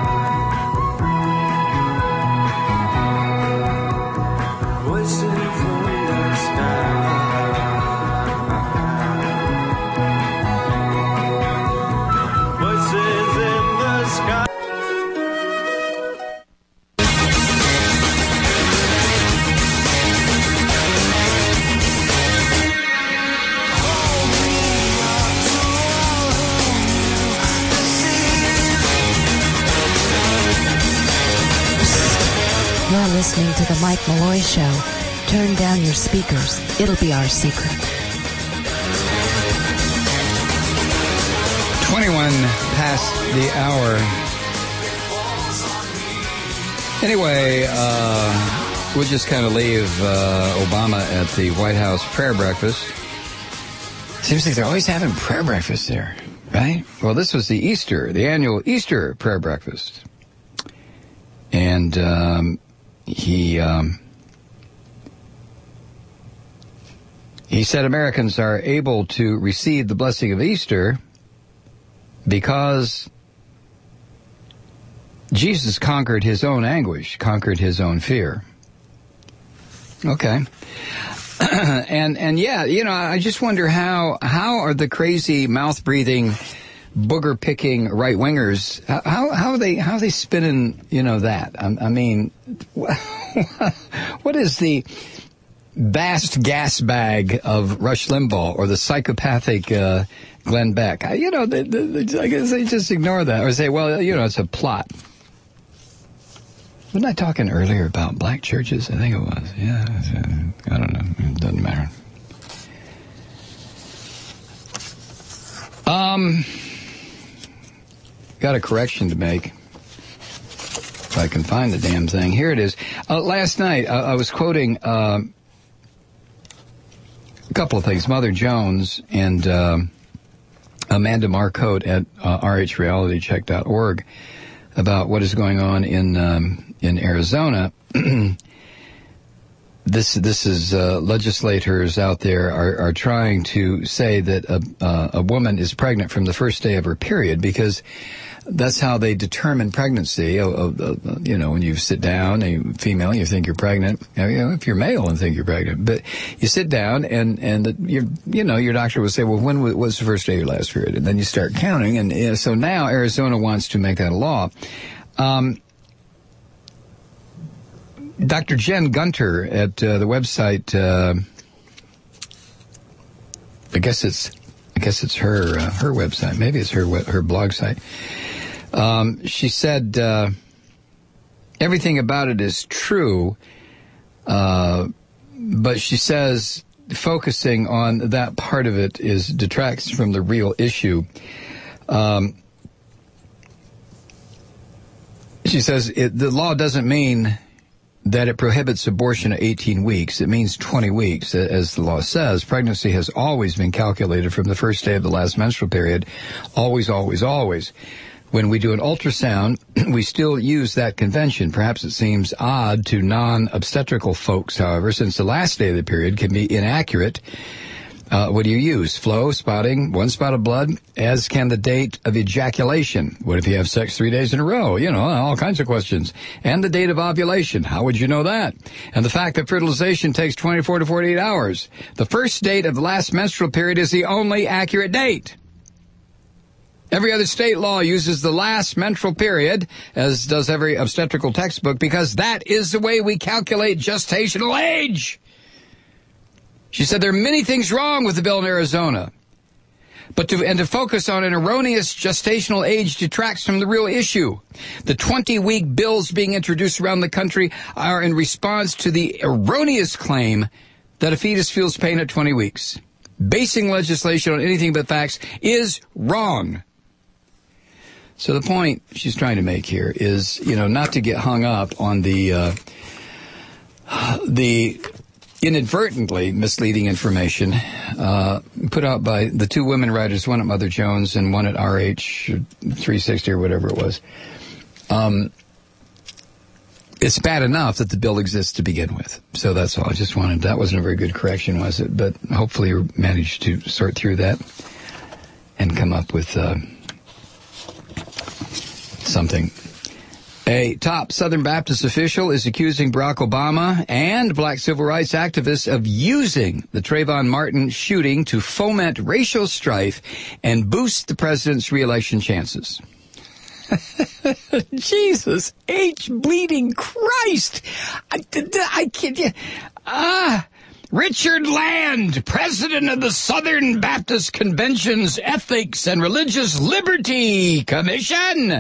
Voices in the sky. Voices in the sky. You're listening to the Mike Malloy Show. Turn down your speakers. It'll be our secret. 21 past the hour. Anyway, we'll just kind of leave Obama at the White House prayer breakfast. Seems like they're always having prayer breakfast there, right? Well, this was the annual Easter prayer breakfast. And he said Americans are able to receive the blessing of Easter because Jesus conquered his own anguish, conquered his own fear. Okay. And yeah, I just wonder how are the crazy mouth-breathing booger-picking right-wingers, how are they spinning, that? I mean, what is the vast gas bag of Rush Limbaugh or the psychopathic Glenn Beck? I guess they just ignore that or say, well, it's a plot. Wasn't I talking earlier about black churches? I think it was. Yeah, I don't know. It doesn't matter. Got a correction to make. If I can find the damn thing. Here it is. Last night, I was quoting a couple of things. Mother Jones and Amanda Marcotte at rhrealitycheck.org about what is going on in Arizona. This is legislators out there are trying to say that a woman is pregnant from the first day of her period because that's how they determine pregnancy. When you sit down, a female, you think you're pregnant. If you're male and think you're pregnant, but you sit down and your doctor will say, well, when was the first day of your last period? And then you start counting. And so now Arizona wants to make that a law. Dr. Jen Gunter at the website, I guess it's her website. Maybe it's her blog site. She said everything about it is true, but she says focusing on that part of it detracts from the real issue. She says the law doesn't mean that it prohibits abortion at 18 weeks. It means 20 weeks, as the law says. Pregnancy has always been calculated from the first day of the last menstrual period. Always, always, always. When we do an ultrasound, we still use that convention. Perhaps it seems odd to non-obstetrical folks, however, since the last day of the period can be inaccurate. What do you use? Flow, spotting, one spot of blood, as can the date of ejaculation. What if you have sex 3 days in a row? All kinds of questions. And the date of ovulation. How would you know that? And the fact that fertilization takes 24 to 48 hours. The first date of the last menstrual period is the only accurate date. Every other state law uses the last menstrual period, as does every obstetrical textbook, because that is the way we calculate gestational age. She said there are many things wrong with the bill in Arizona, but to focus on an erroneous gestational age detracts from the real issue. The 20-week bills being introduced around the country are in response to the erroneous claim that a fetus feels pain at 20 weeks. Basing legislation on anything but facts is wrong. So the point she's trying to make here is, not to get hung up on the inadvertently misleading information put out by the two women writers, one at Mother Jones and one at RH 360 or whatever it was. It's bad enough that the bill exists to begin with. So that's all. That wasn't a very good correction, was it? But hopefully you managed to sort through that and come up with something. A top Southern Baptist official is accusing Barack Obama and black civil rights activists of using the Trayvon Martin shooting to foment racial strife and boost the president's reelection chances. Jesus H. bleeding Christ. I can't. Richard Land, president of the Southern Baptist Convention's Ethics and Religious Liberty Commission.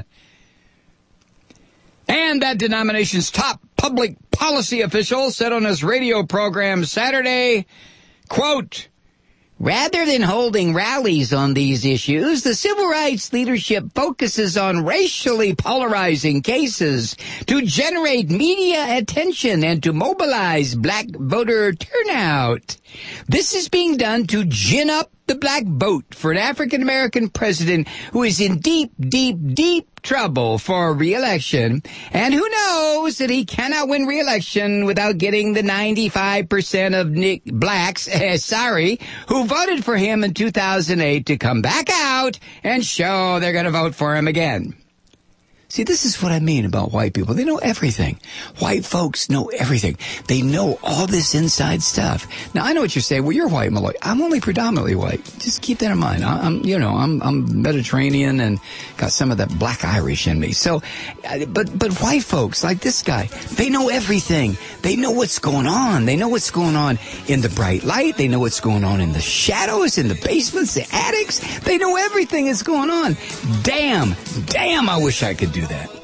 And that denomination's top public policy official said on his radio program Saturday, quote, rather than holding rallies on these issues, the civil rights leadership focuses on racially polarizing cases to generate media attention and to mobilize black voter turnout. This is being done to gin up the black vote for an African-American president who is in deep, deep, deep trouble for re-election, and who knows that he cannot win re-election without getting the 95% of blacks, who voted for him in 2008 to come back out and show they're going to vote for him again. See, this is what I mean about white people. They know everything. White folks know everything. They know all this inside stuff. Now, I know what you're saying. Well, you're white, Malloy. I'm only predominantly white. Just keep that in mind. I'm Mediterranean and got some of that black Irish in me. So, but white folks like this guy, they know everything. They know what's going on. They know what's going on in the bright light. They know what's going on in the shadows, in the basements, the attics. They know everything that's going on. Damn, I wish I could do that.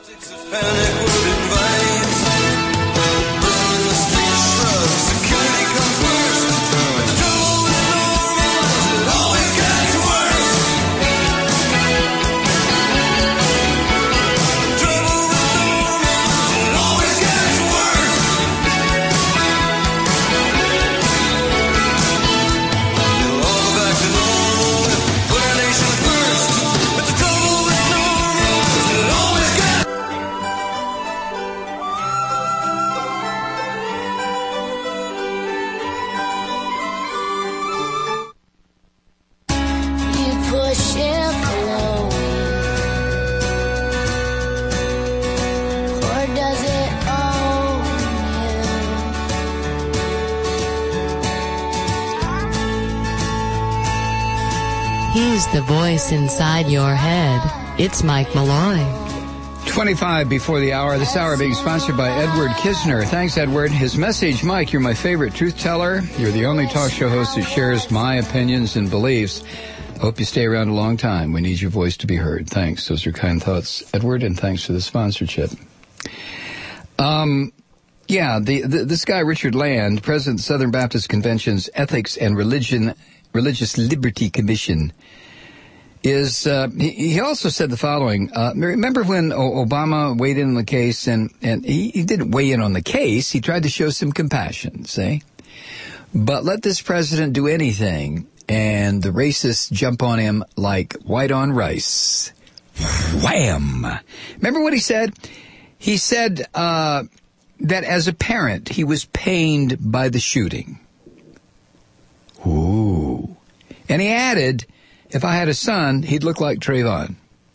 He's the voice inside your head. It's Mike Malloy. 25 before the hour. This hour being sponsored by Edward Kisner. Thanks, Edward. His message, Mike, you're my favorite truth teller. You're the only talk show host that shares my opinions and beliefs. Hope you stay around a long time. We need your voice to be heard. Thanks. Those are kind thoughts, Edward, and thanks for the sponsorship. This guy, Richard Land, President of the Southern Baptist Convention's Ethics and Religious Liberty Commission, is he also said the following. Remember when Obama weighed in on the case, and he didn't weigh in on the case. He tried to show some compassion, see? But let this president do anything, and the racists jump on him like white on rice. Wham! Remember what he said? He said that as a parent, he was pained by the shooting. Ooh. And he added, if I had a son, he'd look like Trayvon.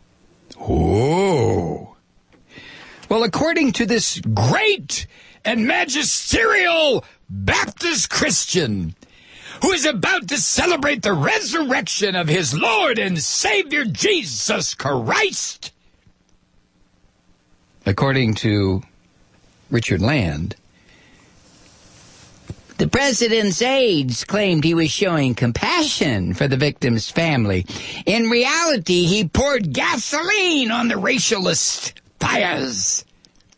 Ooh. Well, according to this great and magisterial Baptist Christian who is about to celebrate the resurrection of his Lord and Savior Jesus Christ, according to Richard Land, the president's aides claimed he was showing compassion for the victim's family. In reality, he poured gasoline on the racialist fires.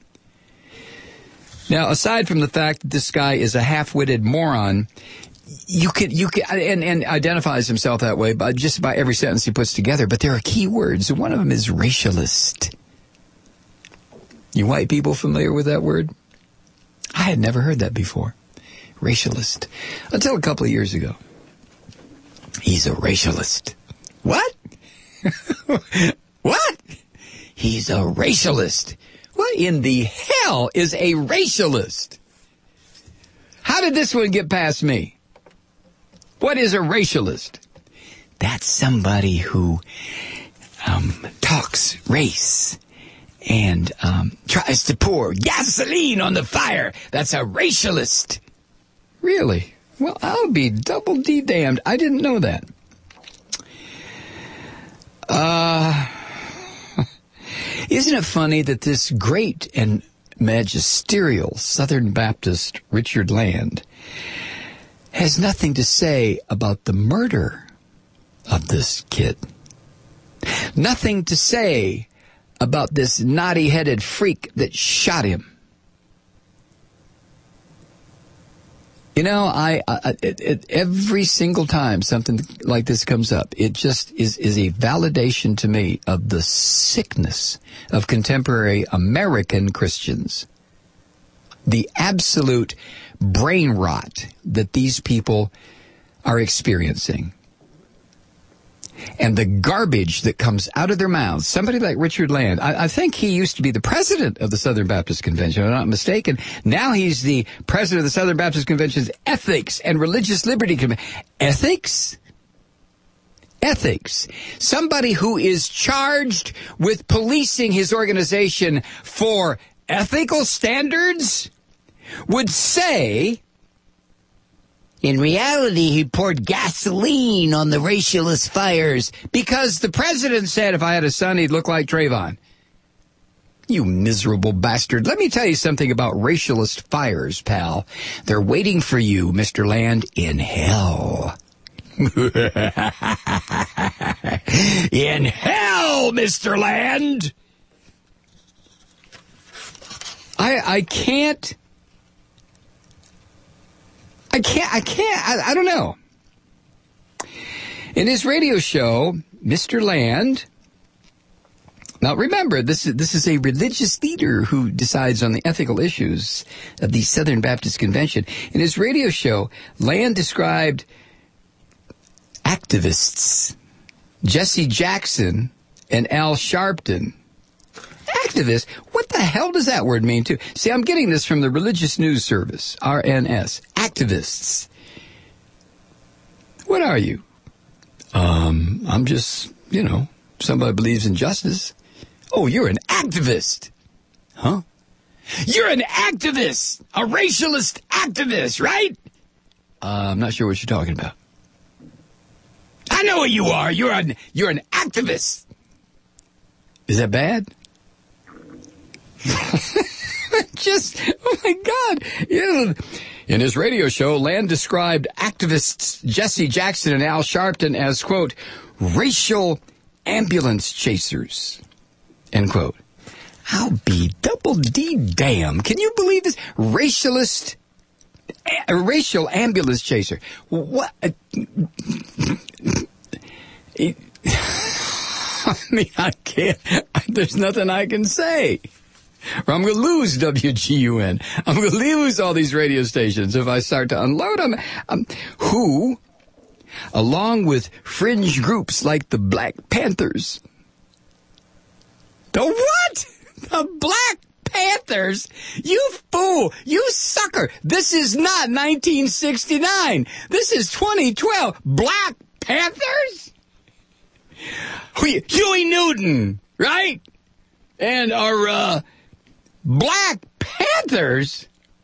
Now, aside from the fact that this guy is a half-witted moron, you can and identifies himself that way by just by every sentence he puts together, but there are key words, and one of them is racialist. You white people familiar with that word? I had never heard that before. Racialist. Until a couple of years ago. He's a racialist. What? What? He's a racialist. What in the hell is a racialist? How did this one get past me? What is a racialist? That's somebody who talks race and tries to pour gasoline on the fire. That's a racialist. Really? Well, I'll be double D damned. I didn't know that. Isn't it funny that this great and magisterial Southern Baptist Richard Land has nothing to say about the murder of this kid? Nothing to say about this knotty-headed freak that shot him. You know, I every single time something like this comes up, it just is a validation to me of the sickness of contemporary American Christians. The absolute brain rot that these people are experiencing. And the garbage that comes out of their mouths. Somebody like Richard Land, I think he used to be the president of the Southern Baptist Convention, if I'm not mistaken. Now he's the president of the Southern Baptist Convention's Ethics and Religious Liberty Commission. Ethics? ethics, somebody who is charged with policing his organization for ethical standards, would say, in reality, he poured gasoline on the racialist fires because the president said if I had a son, he'd look like Trayvon. You miserable bastard. Let me tell you something about racialist fires, pal. They're waiting for you, Mr. Land, in hell. In hell, Mr. Land! I don't know. In his radio show, Mr. Land, now remember, this is a religious leader who decides on the ethical issues of the Southern Baptist Convention. In his radio show, Land described activists, Jesse Jackson and Al Sharpton. Activist? What the hell does that word mean, too? See, I'm getting this from the Religious News Service, RNS. Activists. What are you? I'm just, somebody believes in justice. Oh, you're an activist. Huh? You're an activist! A racialist activist, right? I'm not sure what you're talking about. I know what you are. You're an activist. Is that bad? Oh my God. Yeah. In his radio show, Land described activists Jesse Jackson and Al Sharpton as, quote, racial ambulance chasers, end quote. I'll be double D damn. Can you believe this? A racial ambulance chaser. What? I mean, I can't. There's nothing I can say. Or I'm going to lose WGUN. I'm going to lose all these radio stations if I start to unload them. Who, along with fringe groups like the Black Panthers. The what? The Black Panthers? You fool! You sucker! This is not 1969. This is 2012. Black Panthers? Huey Newton, right? And our, Black Panthers?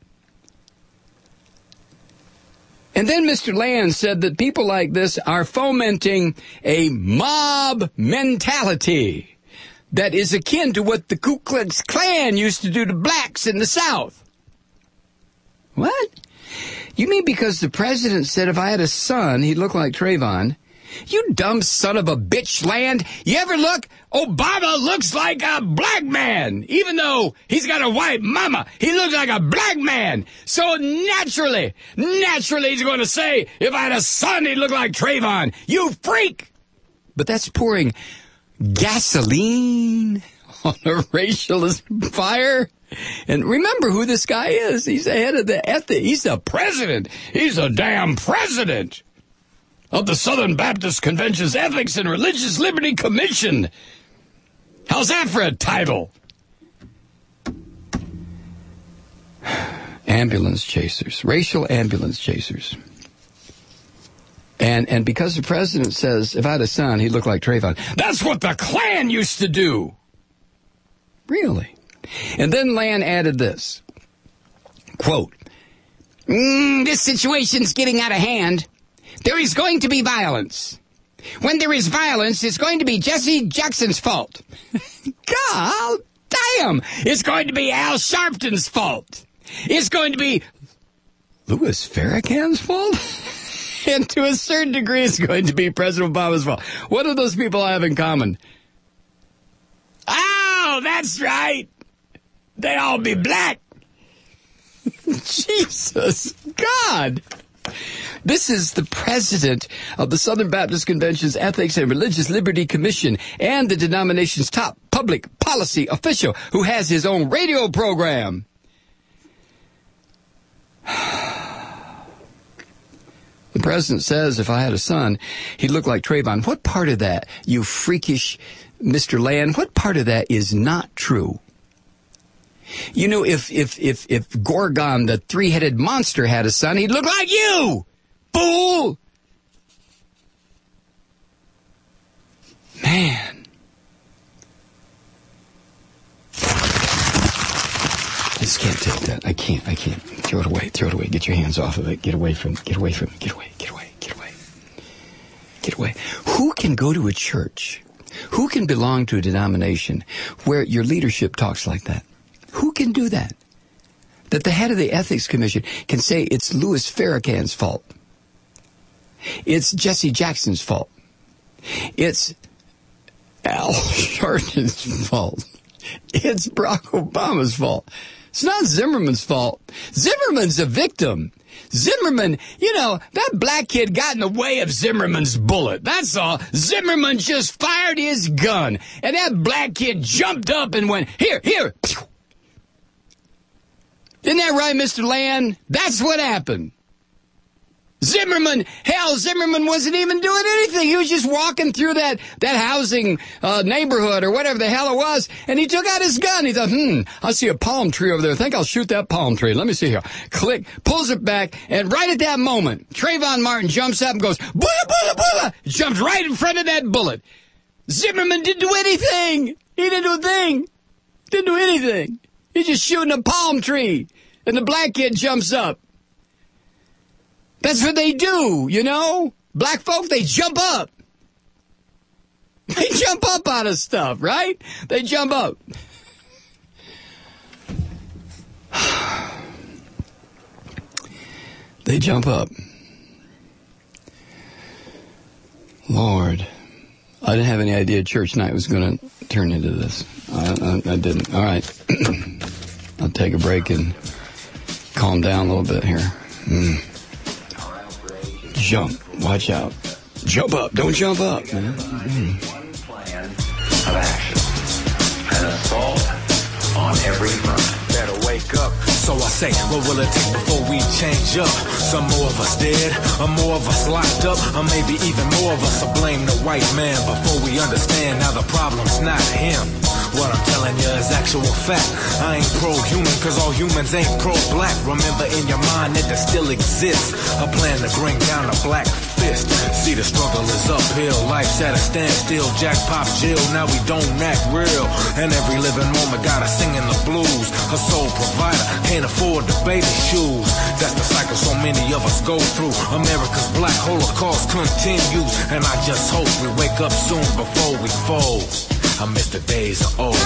And then Mr. Land said that people like this are fomenting a mob mentality that is akin to what the Ku Klux Klan used to do to blacks in the South. What? You mean because the president said if I had a son, he'd look like Trayvon? You dumb son of a bitch, Land. You ever look? Obama looks like a black man. Even though he's got a white mama, he looks like a black man. So naturally he's going to say, if I had a son, he'd look like Trayvon. You freak! But that's pouring gasoline on a racialist fire. And remember who this guy is. He's the head of the ethics. He's the president. He's the damn president of the Southern Baptist Convention's Ethics and Religious Liberty Commission. How's that for a title? Ambulance chasers, racial ambulance chasers. And because the president says, if I had a son, he'd look like Trayvon. That's what the Klan used to do. Really? And then Land added this, quote, this situation's getting out of hand. There is going to be violence. When there is violence, it's going to be Jesse Jackson's fault. God damn! It's going to be Al Sharpton's fault. It's going to be Louis Farrakhan's fault? And to a certain degree, it's going to be President Obama's fault. What do those people have in common? Oh, that's right. They all be black. Jesus, God. This is the president of the Southern Baptist Convention's Ethics and Religious Liberty Commission and the denomination's top public policy official who has his own radio program. The president says if I had a son, he'd look like Trayvon. What part of that, you freakish Mr. Land, what part of that is not true? You know, if Gorgon, the three-headed monster, had a son, he'd look like you, fool! Man. I just can't take that. I can't. Throw it away. Get your hands off of it. Get away. Who can go to a church? Who can belong to a denomination where your leadership talks like that? Who can do that? That the head of the Ethics Commission can say it's Louis Farrakhan's fault. It's Jesse Jackson's fault. It's Al Sharpton's fault. It's Barack Obama's fault. It's not Zimmerman's fault. Zimmerman's a victim. Zimmerman, that black kid got in the way of Zimmerman's bullet. That's all. Zimmerman just fired his gun. And that black kid jumped up and went, here. Isn't that right, Mr. Land? That's what happened. Zimmerman wasn't even doing anything. He was just walking through that housing neighborhood or whatever the hell it was, and he took out his gun. He thought, I see a palm tree over there. I think I'll shoot that palm tree. Let me see here. Click, pulls it back, and right at that moment, Trayvon Martin jumps up and goes, bulla! Jumps right in front of that bullet. Zimmerman didn't do anything. He didn't do a thing. Didn't do anything. He's just shooting a palm tree, and the black kid jumps up. That's what they do, Black folk, they jump up. They jump up out of stuff, right? They jump up. They jump up. Lord, I didn't have any idea church night was going to turn into this. I didn't. All right. I'll take a break and calm down a little bit here. Jump. Watch out. Jump up. Don't jump up, man. One plan of action. An assault on every front. Better wake up. So I say, what will it take before we change up? Some more of us dead, or more of us locked up, or maybe even more of us will blame the white man before we understand now the problem's not him. What I'm telling you is actual fact. I ain't pro-human, cause all humans ain't pro-black. Remember in your mind that there still exists a plan to bring down a black fist. See, the struggle is uphill, life's at a standstill. Jack pop Jill, now we don't act real. And every living moment got us singing the blues. Her sole provider can't afford the baby shoes. That's the cycle so many of us go through. America's black holocaust continues. And I just hope we wake up soon before we fold. I miss the days of old.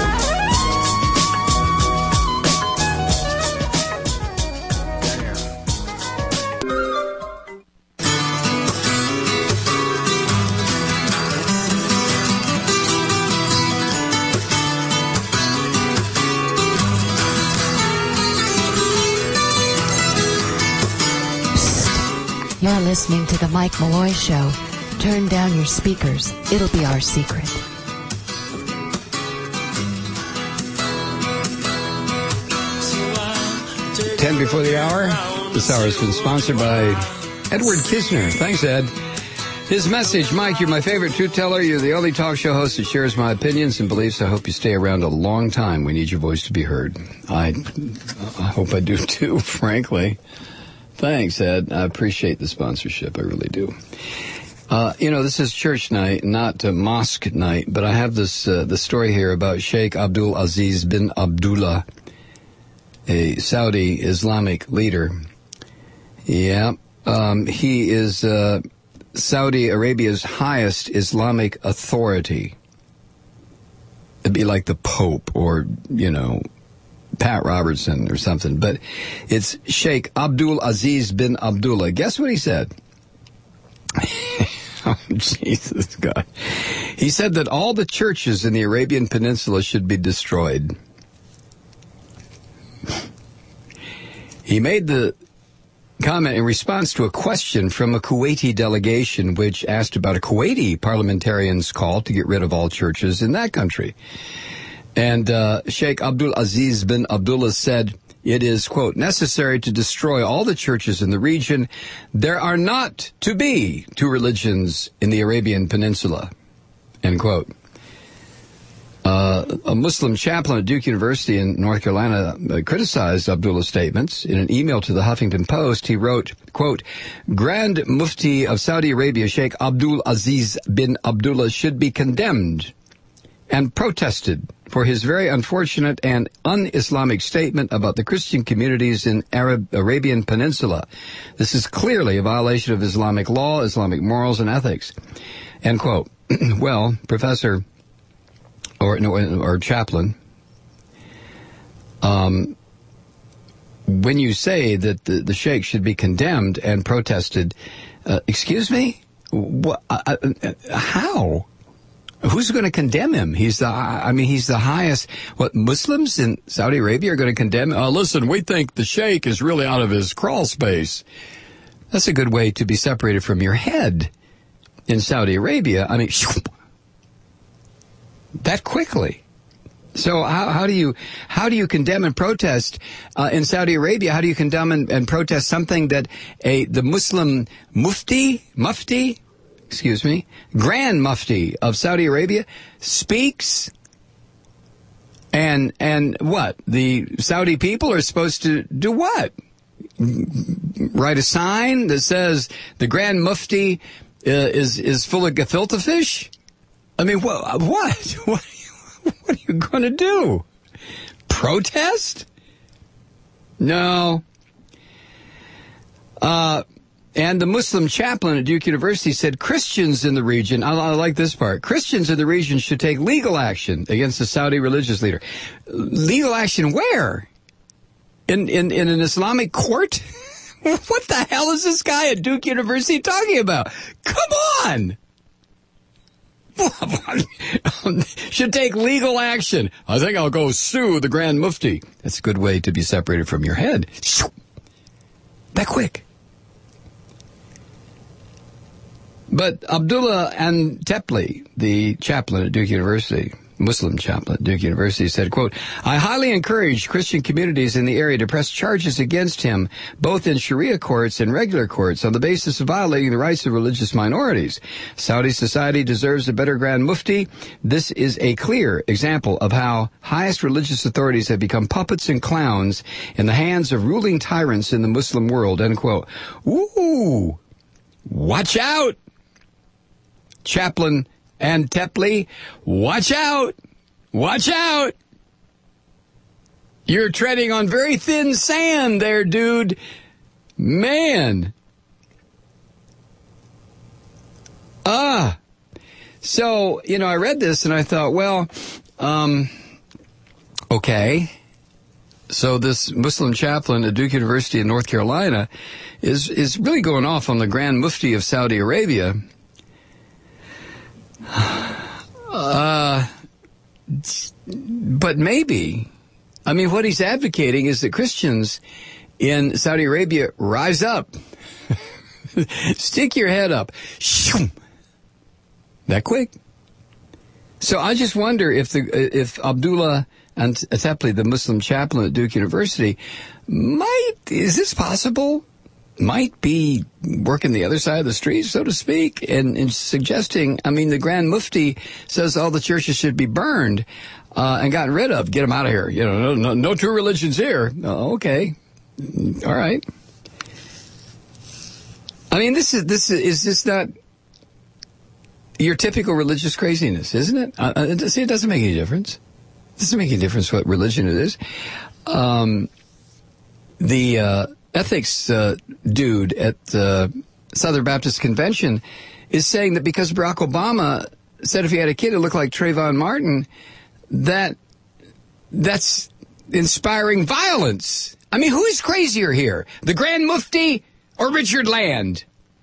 You're listening to the Mike Malloy Show. Turn down your speakers. It'll be our secret. 10 before the hour. This hour has been sponsored by Edward Kisner. Thanks, Ed. His message, Mike, you're my favorite truth teller. You're the only talk show host that shares my opinions and beliefs. I hope you stay around a long time. We need your voice to be heard. I hope I do too, frankly. Thanks, Ed. I appreciate the sponsorship. I really do. This is church night, not mosque night, but I have this the story here about Sheikh Abdul Aziz bin Abdullah, a Saudi Islamic leader. Yeah, he is Saudi Arabia's highest Islamic authority. It'd be like the Pope or, Pat Robertson or something. But it's Sheikh Abdul Aziz bin Abdullah. Guess what he said? Oh, Jesus, God. He said that all the churches in the Arabian Peninsula should be destroyed. He made the comment in response to a question from a Kuwaiti delegation which asked about a Kuwaiti parliamentarian's call to get rid of all churches in that country. And Sheikh Abdul Aziz bin Abdullah said, it is, quote, necessary to destroy all the churches in the region. There are not to be two religions in the Arabian Peninsula, end quote. A Muslim chaplain at Duke University in North Carolina criticized Abdullah's statements. In an email to the Huffington Post, he wrote, quote, Grand Mufti of Saudi Arabia, Sheikh Abdul Aziz bin Abdullah, should be condemned and protested for his very unfortunate and un-Islamic statement about the Christian communities in Arabian Peninsula. This is clearly a violation of Islamic law, Islamic morals, and ethics. End quote. Well, Professor or chaplain, when you say that the sheikh should be condemned and protested, excuse me? What, how? Who's going to condemn him? He's the highest. What, Muslims in Saudi Arabia are going to condemn him? Listen, we think the sheikh is really out of his crawl space. That's a good way to be separated from your head in Saudi Arabia. I mean, that quickly. So how do you condemn and protest in Saudi Arabia? How do you condemn and protest something that the Muslim Grand Mufti of Saudi Arabia speaks, and what? The Saudi people are supposed to do what? Write a sign that says the Grand Mufti is full of gefilte fish? I mean, what? What are you going to do? Protest? No. And the Muslim chaplain at Duke University said Christians in the region, I like this part, Christians in the region should take legal action against the Saudi religious leader. Legal action where? In an Islamic court? What the hell is this guy at Duke University talking about? Come on! Should take legal action. I think I'll go sue the Grand Mufti. That's a good way to be separated from your head. That quick. But Abdullah Antepli, the chaplain at Duke University, Muslim chaplain at Duke University, said, quote, I highly encourage Christian communities in the area to press charges against him, both in Sharia courts and regular courts, on the basis of violating the rights of religious minorities. Saudi society deserves a better Grand Mufti. This is a clear example of how highest religious authorities have become puppets and clowns in the hands of ruling tyrants in the Muslim world, end quote. Ooh, watch out, Chaplain Antepli, watch out! Watch out! You're treading on very thin sand there, dude. Man. So, I read this and I thought, well, okay. So this Muslim chaplain at Duke University in North Carolina is really going off on the Grand Mufti of Saudi Arabia. But maybe, what he's advocating is that Christians in Saudi Arabia rise up. Stick your head up. That quick. So I just wonder if Abdullah Antepli, the Muslim chaplain at Duke University, is this possible? Might be working the other side of the street, so to speak, and suggesting, the Grand Mufti says all the churches should be burned and gotten rid of. Get them out of here. No true religions here. Okay. All right. Is this not your typical religious craziness, isn't it? See, it doesn't make any difference. It doesn't make any difference what religion it is. The ethics dude at the Southern Baptist Convention is saying that because Barack Obama said if he had a kid who looked like Trayvon Martin, that's inspiring violence. Who is crazier here? The Grand Mufti or Richard Land?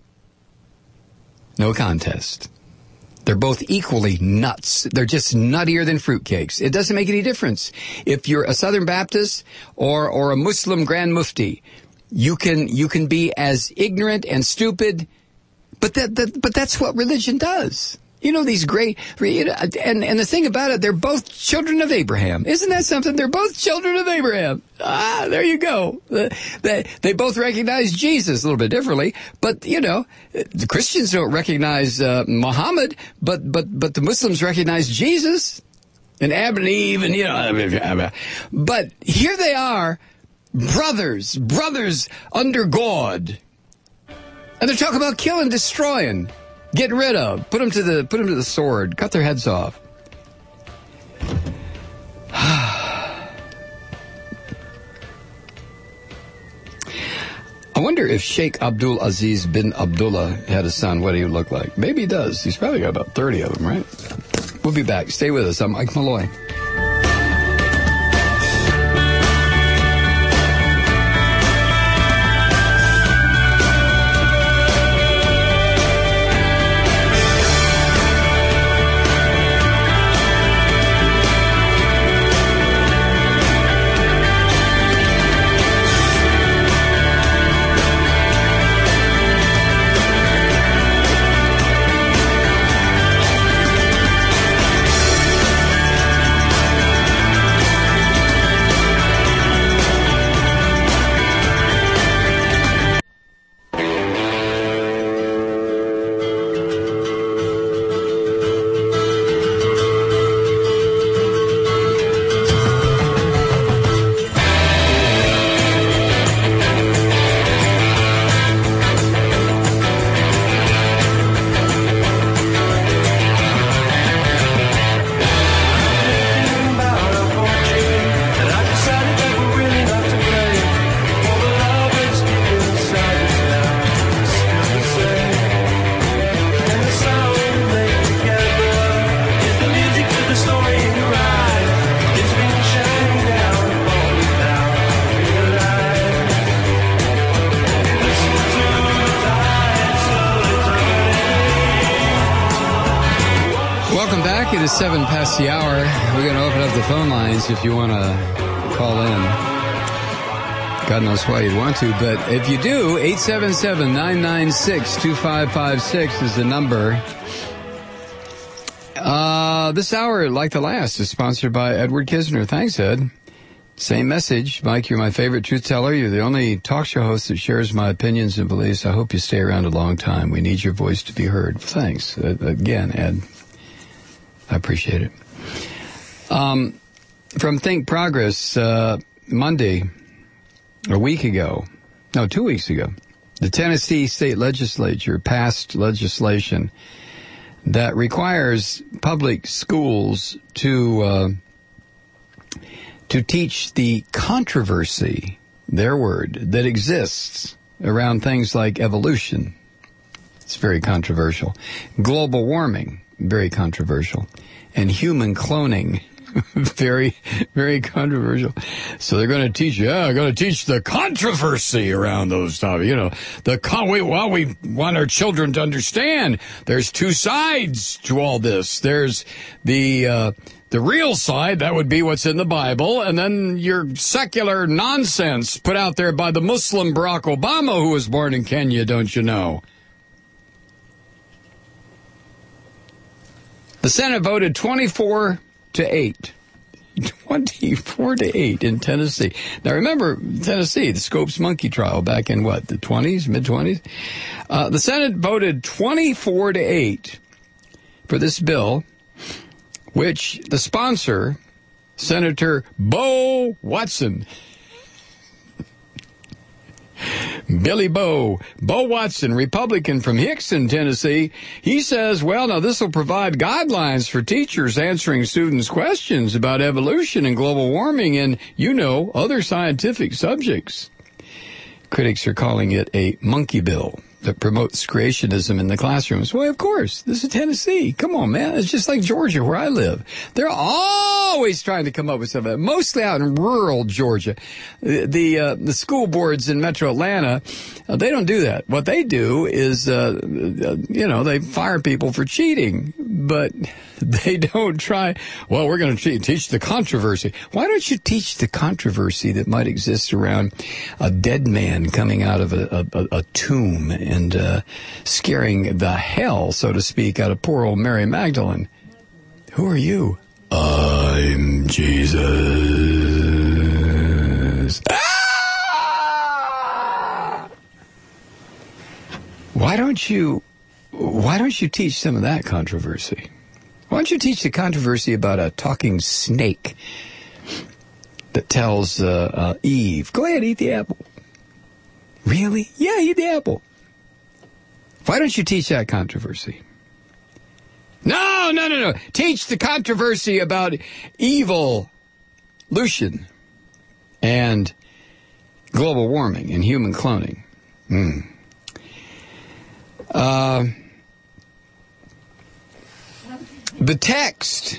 No contest. They're both equally nuts. They're just nuttier than fruitcakes. It doesn't make any difference. If you're a Southern Baptist or a Muslim Grand Mufti, you can be as ignorant and stupid, but that's what religion does. These great, and the thing about it, they're both children of Abraham. Isn't that something? They're both children of Abraham. There you go. They both recognize Jesus a little bit differently, but the Christians don't recognize Muhammad, but the Muslims recognize Jesus. and Adam and Eve, and but here they are, brothers under God, and they're talking about killing, destroying, getting rid of, put them to the sword, cut their heads off. I wonder if Sheikh Abdul Aziz bin Abdullah had a son, what he would look like. Maybe he does. He's probably got about 30 of them, right? We'll be back. Stay with us. I'm Mike Malloy. It is 7 past the hour. We're going to open up the phone lines if you want to call in. God knows why you'd want to, but if you do, 877-996-2556 is the number. This hour, like the last, is sponsored by Edward Kisner. Thanks, Ed. Same message. Mike, you're my favorite truth teller. You're the only talk show host that shares my opinions and beliefs. I hope you stay around a long time. We need your voice to be heard. Thanks. Again, Ed. I appreciate it. From Think Progress, Monday, 2 weeks ago, the Tennessee State Legislature passed legislation that requires public schools to teach the controversy, their word, that exists around things like evolution. It's very controversial. Global warming. Very controversial. And human cloning. Very, very controversial. So they're going to teach the controversy around those topics. We want our children to understand there's two sides to all this. There's the real side, that would be what's in the Bible, and then your secular nonsense put out there by the Muslim Barack Obama, who was born in Kenya, don't you know? The Senate voted 24-8. 24-8 in Tennessee. Now remember, Tennessee, the Scopes monkey trial back in the 20s, mid-20s? The Senate voted 24-8 for this bill, which the sponsor, Senator Bo Watson, Billy Bo Watson, Republican from Hickson, Tennessee, he says, now this will provide guidelines for teachers answering students' questions about evolution and global warming and, other scientific subjects. Critics are calling it a monkey bill that promotes creationism in the classrooms. Well, of course, this is Tennessee. Come on, man. It's just like Georgia, where I live. They're always trying to come up with something, mostly out in rural Georgia. The school boards in metro Atlanta, they don't do that. What they do is, they fire people for cheating, but they don't try, we're going to teach the controversy. Why don't you teach the controversy that might exist around a dead man coming out of a tomb and scaring the hell, so to speak, out of poor old Mary Magdalene? Who are you? I'm Jesus. Ah! Why don't you teach some of that controversy? Why don't you teach the controversy about a talking snake that tells Eve, go ahead, eat the apple. Really? Yeah, eat the apple. Why don't you teach that controversy? No. Teach the controversy about evolution and global warming and human cloning. The text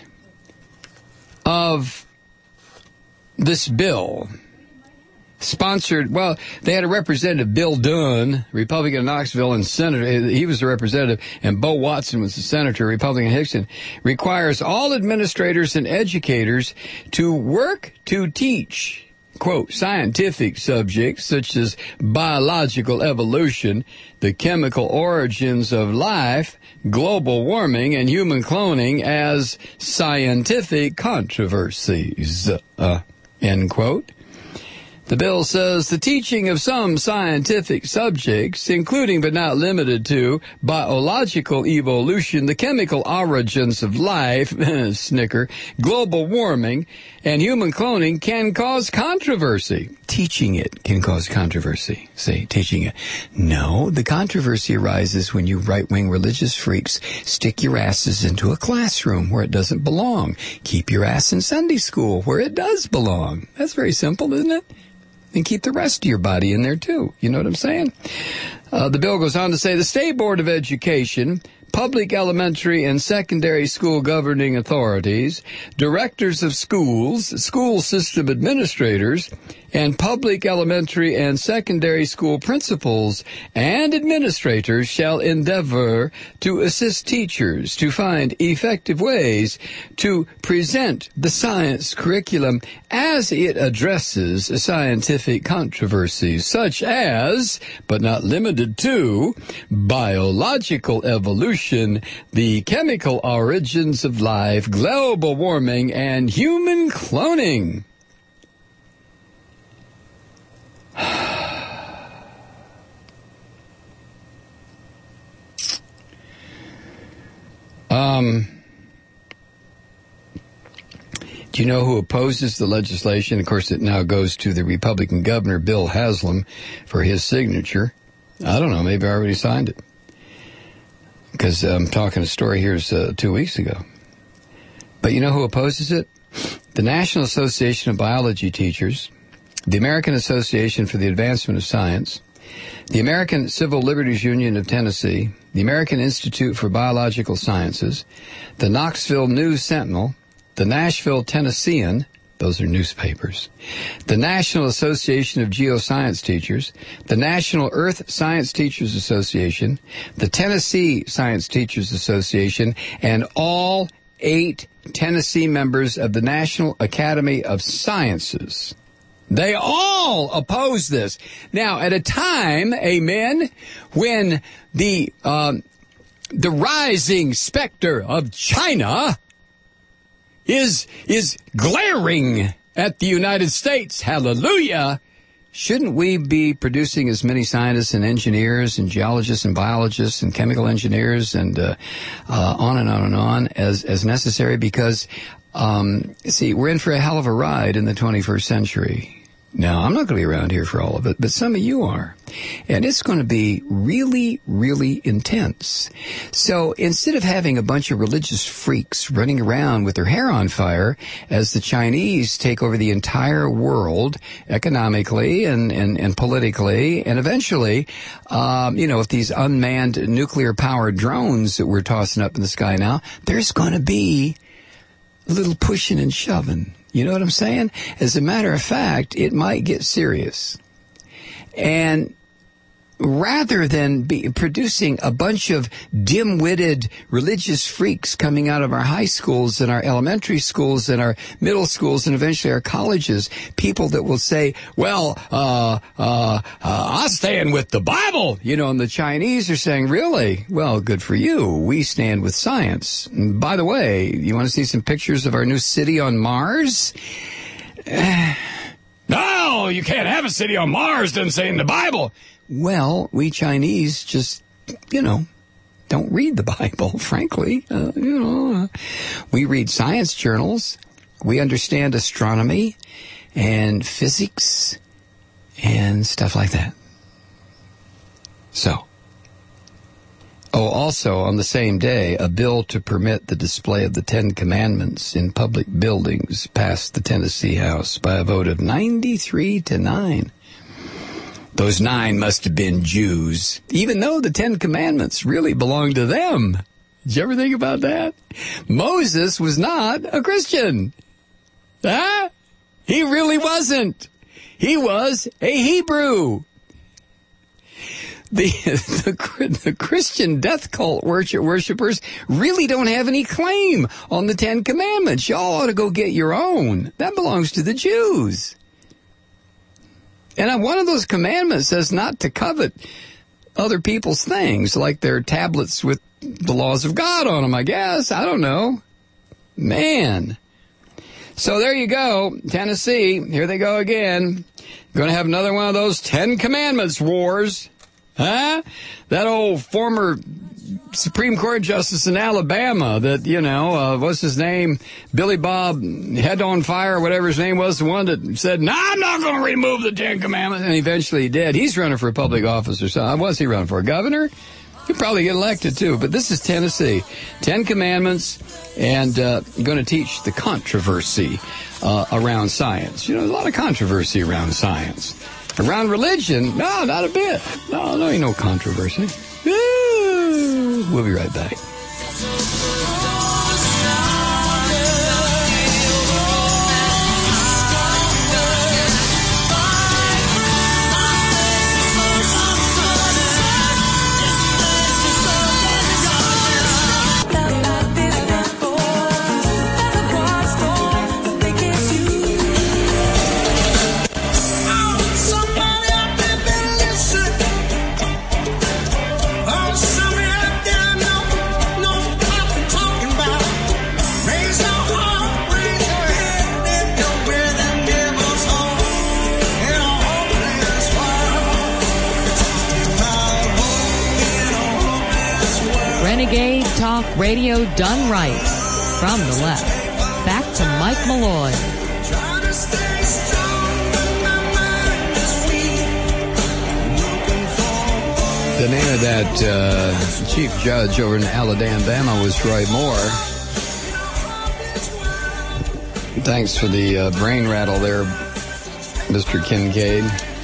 of this bill sponsored, well, they had a representative, Bill Dunn, Republican of Knoxville, and Senator, he was the representative, and Bo Watson was the senator, Republican Hickson, requires all administrators and educators to work to teach, quote, scientific subjects such as biological evolution, the chemical origins of life, global warming, and human cloning as scientific controversies, end quote. The bill says the teaching of some scientific subjects, including but not limited to biological evolution, the chemical origins of life, snicker, global warming, and human cloning can cause controversy. Teaching it can cause controversy. Say, teaching it. No, the controversy arises when you right-wing religious freaks stick your asses into a classroom where it doesn't belong. Keep your ass in Sunday school where it does belong. That's very simple, isn't it? And keep the rest of your body in there, too. You know what I'm saying? The bill goes on to say the State Board of Education, public elementary and secondary school governing authorities, directors of schools, school system administrators, and public elementary and secondary school principals and administrators shall endeavor to assist teachers to find effective ways to present the science curriculum as it addresses scientific controversies such as, but not limited to, biological evolution, the chemical origins of life, global warming, and human cloning. Do you know who opposes the legislation? Of course, it now goes to the Republican governor, Bill Haslam, for his signature. I don't know. Maybe I already signed it. Because I'm talking a story here 2 weeks ago. But you know who opposes it? The National Association of Biology Teachers, the American Association for the Advancement of Science, the American Civil Liberties Union of Tennessee, the American Institute for Biological Sciences, the Knoxville News Sentinel, the Nashville Tennessean, those are newspapers, the National Association of Geoscience Teachers, the National Earth Science Teachers Association, the Tennessee Science Teachers Association, and all 8 Tennessee members of the National Academy of Sciences. They all oppose this. Now, at a time, amen, when the rising specter of China is glaring at the United States, hallelujah, shouldn't we be producing as many scientists and engineers and geologists and biologists and chemical engineers and on and on and on as necessary? Because, see, we're in for a hell of a ride in the 21st century. Now, I'm not going to be around here for all of it, but some of you are. And it's going to be really, really intense. So instead of having a bunch of religious freaks running around with their hair on fire as the Chinese take over the entire world economically and politically, and eventually, with these unmanned nuclear-powered drones that we're tossing up in the sky now, there's going to be a little pushing and shoving. You know what I'm saying? As a matter of fact, it might get serious. And rather than be producing a bunch of dim-witted religious freaks coming out of our high schools and our elementary schools and our middle schools and eventually our colleges, people that will say, well, I'm staying with the Bible, and the Chinese are saying, really? Well, good for you. We stand with science. And by the way, you want to see some pictures of our new city on Mars? No, you can't have a city on Mars, doesn't say in the Bible. Well, we Chinese just, don't read the Bible, frankly. We read science journals. We understand astronomy and physics and stuff like that. So. Oh, also, on the same day, a bill to permit the display of the Ten Commandments in public buildings passed the Tennessee House by a vote of 93-9. Those 9 must have been Jews, even though the Ten Commandments really belonged to them. Did you ever think about that? Moses was not a Christian. Huh? He really wasn't. He was a Hebrew. The Christian death cult worshipers really don't have any claim on the Ten Commandments. Y'all ought to go get your own. That belongs to the Jews. And one of those commandments says not to covet other people's things, like their tablets with the laws of God on them, I guess. I don't know. Man. So there you go. Tennessee, here they go again. Going to have another one of those Ten Commandments wars. Huh? That old former Supreme Court justice in Alabama that, what's his name? Billy Bob Head on Fire, whatever his name was, the one that said, no, I'm not going to remove the Ten Commandments. And eventually he did. He's running for public office or something. What's he running for? Governor? He'll probably get elected too. But this is Tennessee. 10 Commandments and going to teach the controversy around science. There's a lot of controversy around science. Around religion, no, not a bit. No, ain't no controversy. We'll be right back. Renegade Talk Radio done right. From the left, back to Mike Malloy. The name of that chief judge over in Alabama was Roy Moore. Thanks for the brain rattle there, Mr. Kincaid.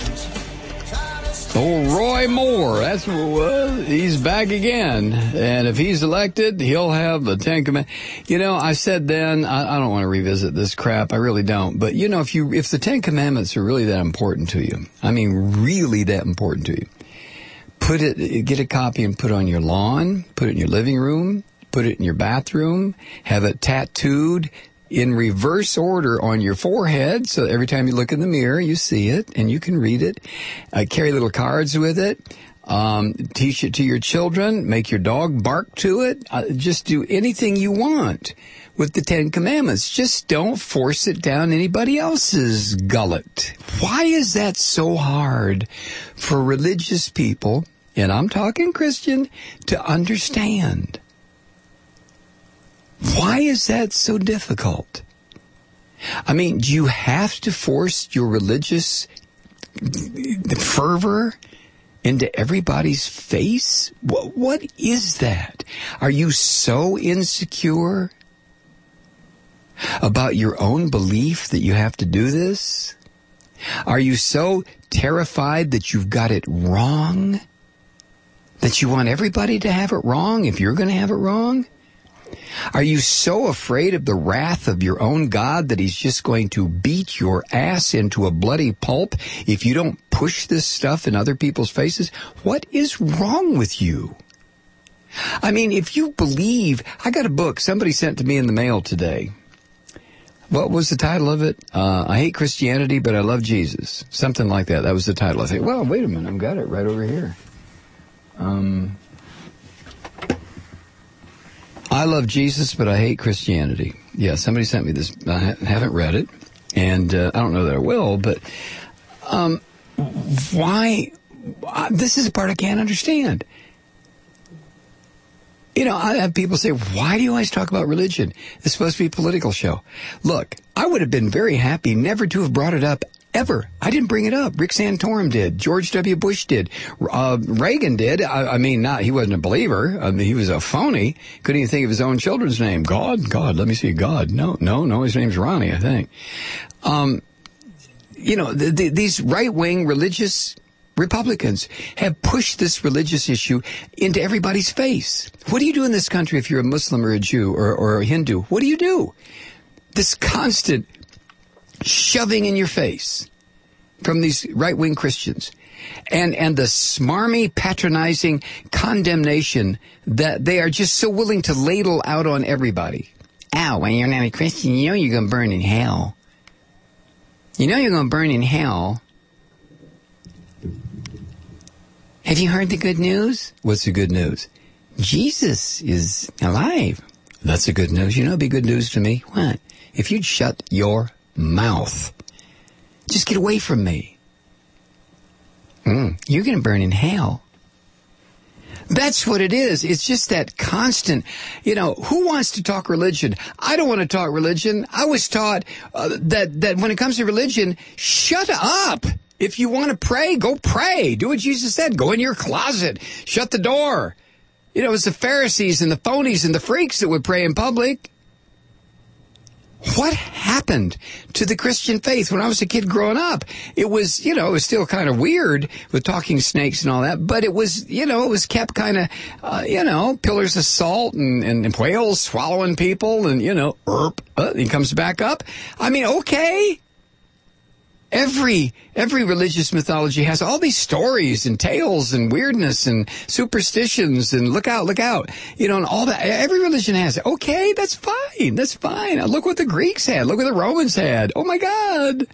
Oh, Roy Moore, that's what it was. He's back again. And if he's elected, he'll have the Ten Commandments. I said then, I don't want to revisit this crap. I really don't. But, if the Ten Commandments are really that important to you, really that important to you, get a copy and put it on your lawn, put it in your living room, put it in your bathroom, have it tattooed in reverse order on your forehead, so every time you look in the mirror, you see it, and you can read it. Carry little cards with it. Teach it to your children. Make your dog bark to it. Just do anything you want with the Ten Commandments. Just don't force it down anybody else's gullet. Why is that so hard for religious people, and I'm talking Christian, to understand? Why is that so difficult? Do you have to force your religious fervor into everybody's face? What is that? Are you so insecure about your own belief that you have to do this? Are you so terrified that you've got it wrong? That you want everybody to have it wrong if you're going to have it wrong? Are you so afraid of the wrath of your own God that he's just going to beat your ass into a bloody pulp if you don't push this stuff in other people's faces? What is wrong with you? If you believe... I got a book somebody sent to me in the mail today. What was the title of it? I hate Christianity, but I love Jesus. Something like that. That was the title. I think, well, wait a minute. I've got it right over here. I love Jesus, but I hate Christianity. Yeah, somebody sent me this. I haven't read it, and I don't know that I will, but why? This is the part I can't understand. You know, I have people say, why do you always talk about religion? It's supposed to be a political show. Look, I would have been very happy never to have brought it up ever. I didn't bring it up. Rick Santorum did. George W. Bush did. Reagan did. He wasn't a believer. He was a phony. Couldn't even think of his own children's name. God, let me see. God. No, his name's Ronnie, I think. These right-wing religious Republicans have pushed this religious issue into everybody's face. What do you do in this country if you're a Muslim or a Jew or a Hindu? What do you do? This constant shoving in your face from these right-wing Christians and the smarmy, patronizing condemnation that they are just so willing to ladle out on everybody. Ow, when you're not a Christian, you know you're going to burn in hell. You know you're going to burn in hell. Have you heard the good news? What's the good news? Jesus is alive. That's the good news. You know, it'd be good news to me. What? If you'd shut your mouth. Just get away from me. You're going to burn in hell. That's what it is. It's just that constant, who wants to talk religion? I don't want to talk religion. I was taught that when it comes to religion, shut up. If you want to pray, go pray. Do what Jesus said. Go in your closet. Shut the door. It was the Pharisees and the phonies and the freaks that would pray in public. What happened to the Christian faith when I was a kid growing up? It was, it was still kind of weird with talking snakes and all that, but it was, it was kept kind of, pillars of salt and whales swallowing people and, he comes back up. I mean, okay. Every religious mythology has all these stories and tales and weirdness and superstitions and look out, and all that. Every religion has it. Okay, that's fine. That's fine. Look what the Greeks had. Look what the Romans had. Oh my God.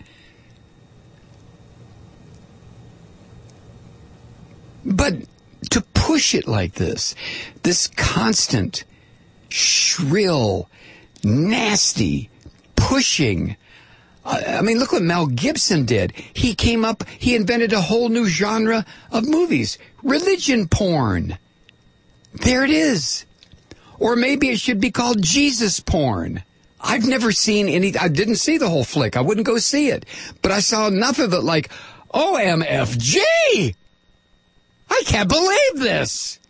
But to push it like this constant, shrill, nasty pushing. Look what Mel Gibson did. He invented a whole new genre of movies. Religion porn. There it is. Or maybe it should be called Jesus porn. I've never seen I didn't see the whole flick. I wouldn't go see it. But I saw enough of it like, OMFG! I can't believe this!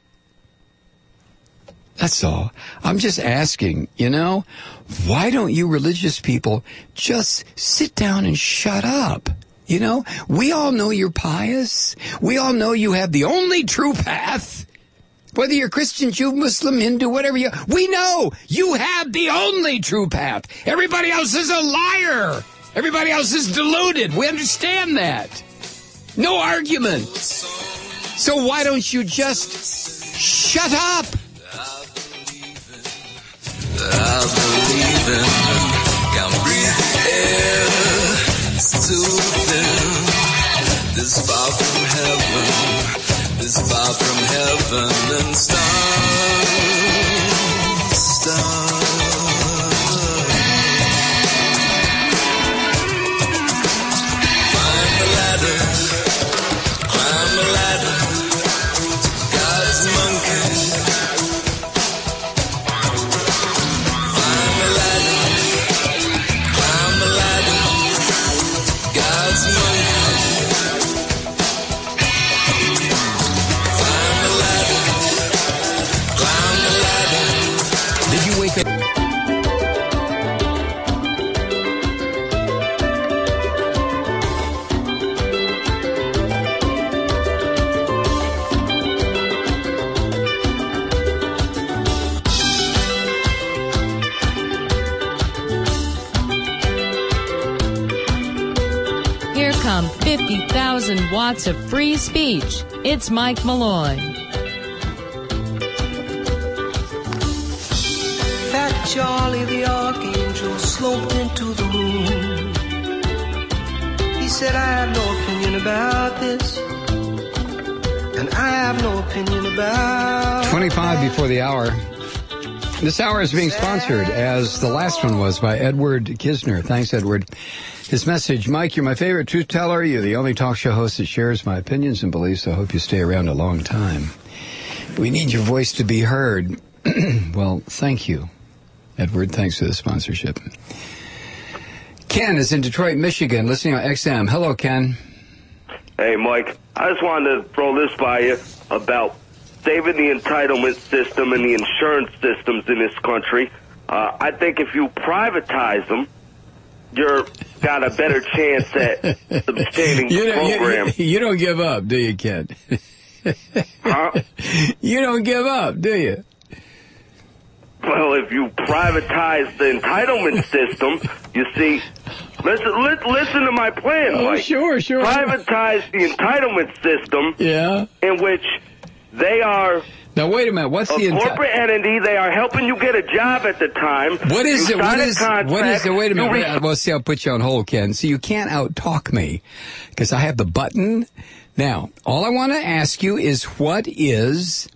That's all. I'm just asking, why don't you religious people just sit down and shut up? We all know you're pious. We all know you have the only true path. Whether you're Christian, Jew, Muslim, Hindu, whatever we know you have the only true path. Everybody else is a liar. Everybody else is deluded. We understand that. No argument. So why don't you just shut up? I believe in can't breathe the air, it's too thin. This far from heaven and stars. Climb the ladder, God's monkey. Here come 50,000 watts of free speech. It's Mike Malloy. Fat Charlie the Archangel sloped into the room. He said, I have no opinion about this, and I have no opinion about 25 before the hour. This hour is being sponsored, as the last one was, by Edward Kisner. Thanks, Edward. His message: Mike, you're my favorite truth teller. You're the only talk show host that shares my opinions and beliefs. I hope you stay around a long time. We need your voice to be heard. Well, thank you, Edward. Thanks for the sponsorship. Ken is in Detroit, Michigan, listening on XM. Hello, Ken. Hey, Mike. I just wanted to throw this by you about saving the entitlement system and the insurance systems in this country. I think if you privatize them, you're got a better chance at sustaining the program. You don't give up, do you, Ken? Huh? You don't give up, do you? Well, if you privatize the entitlement system, you see, listen to my plan, Mike. Sure. Privatize the entitlement system, in which they are. Now wait a minute. What's the corporate entity? They are helping you get a job at the time. What is it? What is it? Wait a minute. Well, see, I'll put you on hold, Ken. See, you can't out-talk me because I have the button. Now, all I want to ask you is what is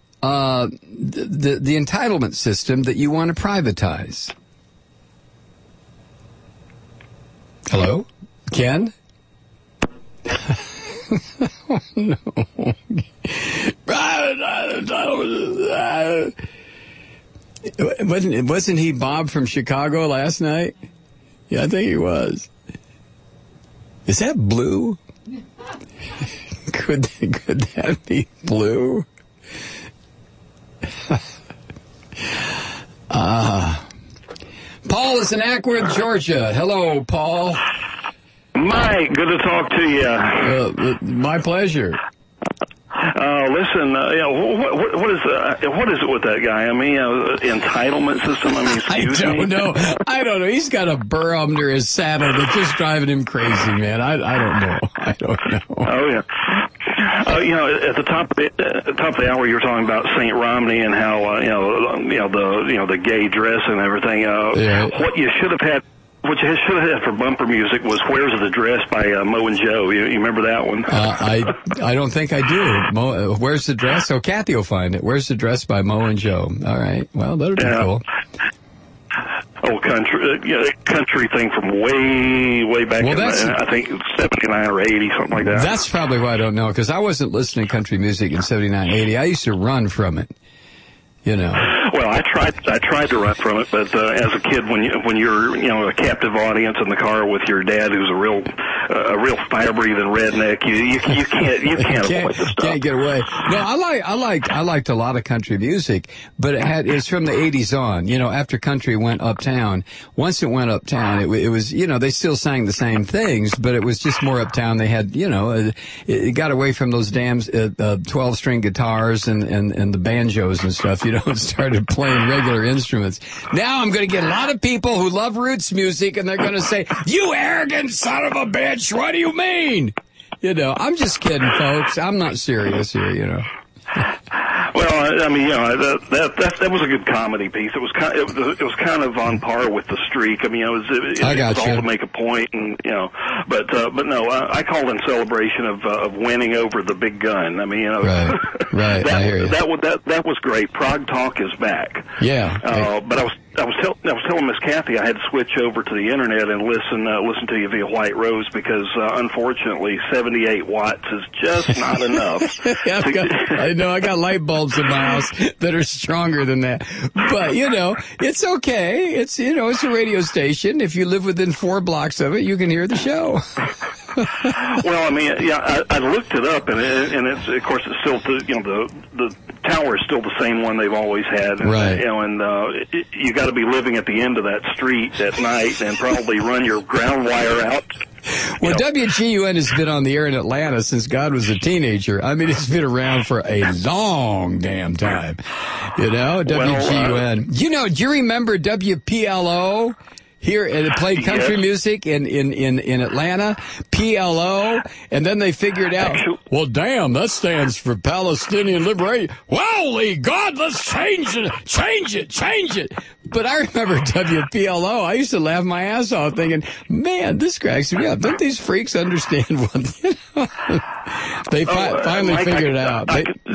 the entitlement system that you want to privatize? Hello? Ken? Oh, no. Wasn't he Bob from Chicago last night? Yeah, I think he was. Is that Blue? Could that be Blue? Paul is in Ackworth, Georgia. Hello, Paul. Mike, good to talk to you. My pleasure. Listen, what is it with that guy? I mean, entitlement system. I mean, excuse me. I don't know. He's got a burr under his saddle that's just driving him crazy, man. I don't know. Oh yeah. At the top of the hour, you were talking about St. Romney and how the gay dress and everything. What you should have had. What you should have had for bumper music was "Where's the Dress" by Mo and Joe. You remember that one? I don't think I do. Where's the Dress? Oh, Kathy will find it. Where's the Dress by Mo and Joe. All right. Well, that'll be cool. Oh, country thing from way back in, I think 79 or 80, something like that. That's probably why I don't know, because I wasn't listening to country music in 79, 80. I used to run from it. Well, I tried to run from it, but as a kid, when you're a captive audience in the car with your dad, who's a real fire-breathing redneck, you can't avoid the stuff. Can't get away. No, I liked a lot of country music, but it's from the 80s on. After country went uptown. Once it went uptown, it was they still sang the same things, but it was just more uptown. They had it got away from those damn 12-string guitars and the banjos and stuff. Started playing regular instruments. Now I'm going to get a lot of people who love roots music, and they're going to say, "You arrogant son of a bitch, what do you mean?" I'm just kidding, folks. I'm not serious here, Well, I mean, that was a good comedy piece. It was kind of on par with The Streak. I mean, it was all to make a point, and but no, I called in celebration of winning over the big gun. I mean, right. I hear you. That was great. Prog Talk is back. Yeah. But I was telling Miss Kathy I had to switch over to the internet and listen to you via White Rose because unfortunately 78 watts is just not enough. I know I got light bulbs in my house that are stronger than that, but it's okay. It's it's a radio station. If you live within 4 blocks of it, you can hear the show. Well, I mean, I looked it up, and it's of course it's still the tower is still the same one they've always had, right? And you got to be living at the end of that street at night and probably run your ground wire out. Well, WGUN has been on the air in Atlanta since God was a teenager. I mean, it's been around for a long damn time. WGUN. Do you remember WPLO? Here, it played country music in Atlanta, PLO, and then they figured out, well, damn, that stands for Palestinian Liberation. Holy God, let's change it. But I remember WPLO. I used to laugh my ass off thinking, man, this cracks me up. Don't these freaks understand what, They finally figured it out.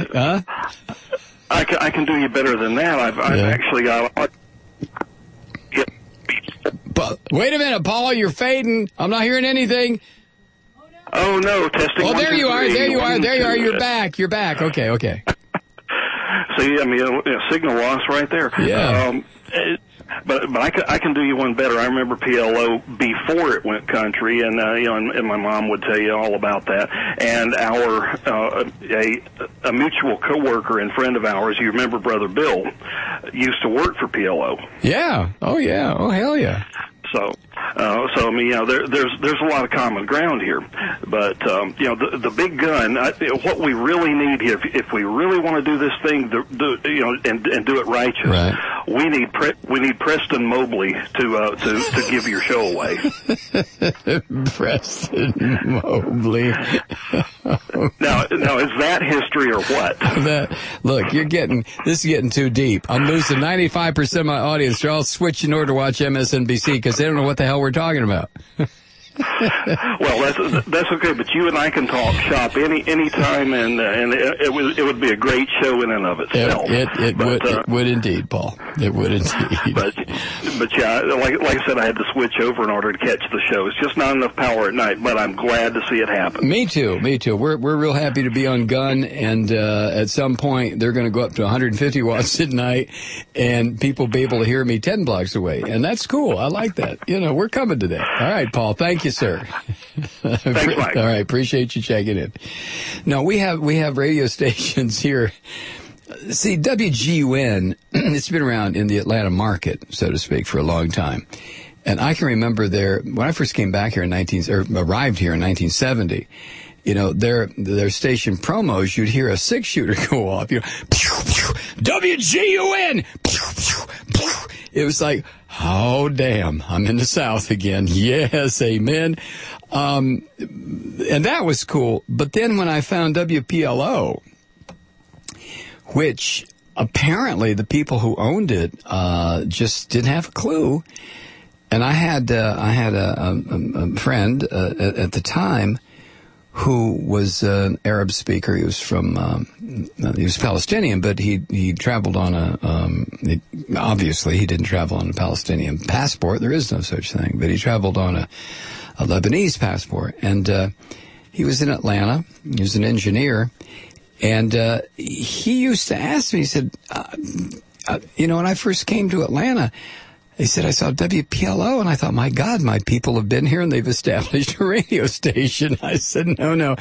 I can do you better than that. I've actually got Wait a minute, Paul, you're fading. I'm not hearing anything. Oh, no, testing. Oh, there you are. You're back. Okay. See, I mean, signal loss right there. Yeah. But I can do you one better. I remember PLO before it went country, and and my mom would tell you all about that. And our a mutual coworker and friend of ours, you remember Brother Bill, used to work for PLO. Yeah. Oh yeah. Oh hell yeah. So I mean, there's a lot of common ground here, but the big gun. What we really need here, if we really want to do this thing, and do it righteous, right. we need Preston Mobley to give your show away. Preston Mobley. Now is that history or what? Look, this is getting too deep. I'm losing 95% of my audience. They're all switching over to watch MSNBC because they don't know what the hell we're talking about. Well, that's okay, but you and I can talk shop any time, and it would be a great show in and of itself. It would indeed, Paul. It would indeed. But yeah, like I said, I had to switch over in order to catch the show. It's just not enough power at night, but I'm glad to see it happen. Me too. We're real happy to be on Gun, and at some point they're going to go up to 150 watts at night, and people will be able to hear me 10 blocks away, and that's cool. I like that. We're coming to that. All right, Paul. Thank you, sir. Thanks, Mike. All right, appreciate you checking in. No, we have radio stations here. See, WGUN, it's been around in the Atlanta market, so to speak, for a long time. And I can remember when I first came back here arrived here in 1970, their station promos, you'd hear a 6-shooter go off, pew, pew, WGUN, pew, pew, pew. It was like, oh, damn, I'm in the South again. Yes, amen. And that was cool. But then when I found WPLO, which apparently the people who owned it just didn't have a clue. And I had a friend at the time who was an Arab speaker. He was he was Palestinian, but he traveled on obviously he didn't travel on a Palestinian passport. There is no such thing, but he traveled on a Lebanese passport. And he was in Atlanta. He was an engineer. And he used to ask me, he said, when I first came to Atlanta, he said, I saw WPLO, and I thought, my God, my people have been here, and they've established a radio station. I said, no.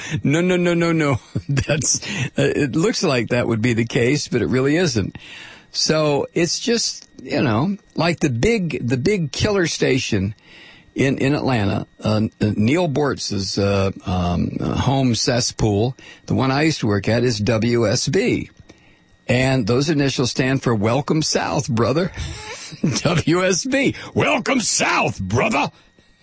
It looks like that would be the case, but it really isn't. So it's just, like the big killer station in Atlanta, Neil Bortz's home cesspool, the one I used to work at, is WSB. And those initials stand for Welcome South, brother. WSB. Welcome South, brother.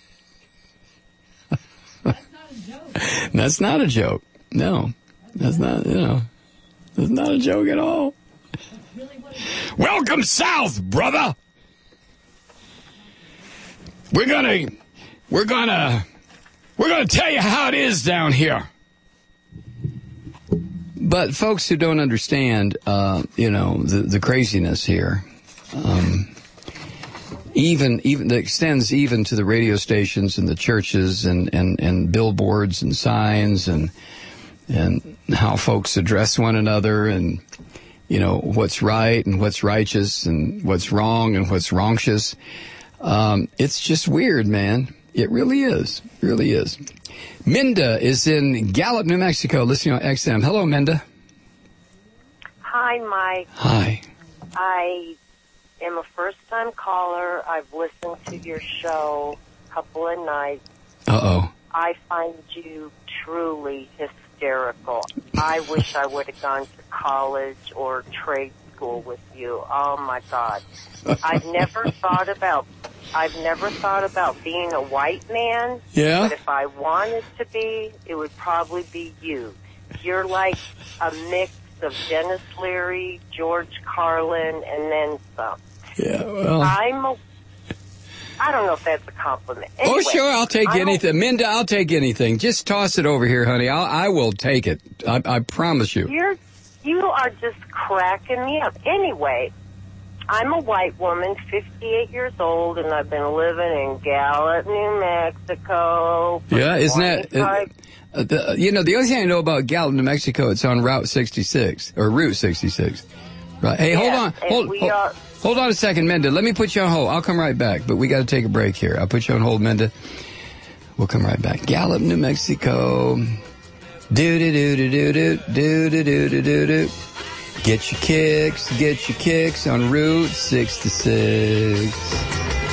That's not a joke. No. That's not, that's not a joke at all. Welcome South, brother. We're gonna tell you how it is down here. But folks who don't understand, the craziness here, even that extends even to the radio stations and the churches and billboards and signs and how folks address one another and, what's right and what's righteous and what's wrong and what's wrongtious. It's just weird, man. It really is. It really is. Minda is in Gallup, New Mexico, listening on XM. Hello, Minda. Hi, Mike. Hi. I am a first-time caller. I've listened to your show a couple of nights. Uh-oh. I find you truly hysterical. I wish I would have gone to college or trade school with you. Oh, my God. I've never thought about being a white man. Yeah. But if I wanted to be, it would probably be you. You're like a mix of Dennis Leary, George Carlin, and then some. Yeah, well. I don't know if that's a compliment. Anyway, oh, sure, I'll take anything. Minda, I'll take anything. Just toss it over here, honey. I will take it. I promise you. You are just cracking me up. Anyway, I'm a white woman, 58 years old, and I've been living in Gallup, New Mexico. Yeah, isn't that... the only thing I know about Gallup, New Mexico, it's on Route 66, or Route 66. Right. Hey, hold on. Hold on a second, Minda. Let me put you on hold. I'll come right back, but we got to take a break here. I'll put you on hold, Minda. We'll come right back. Gallup, New Mexico. Do-do-do-do-do-do-do-do-do-do. Get your kicks on Route 66.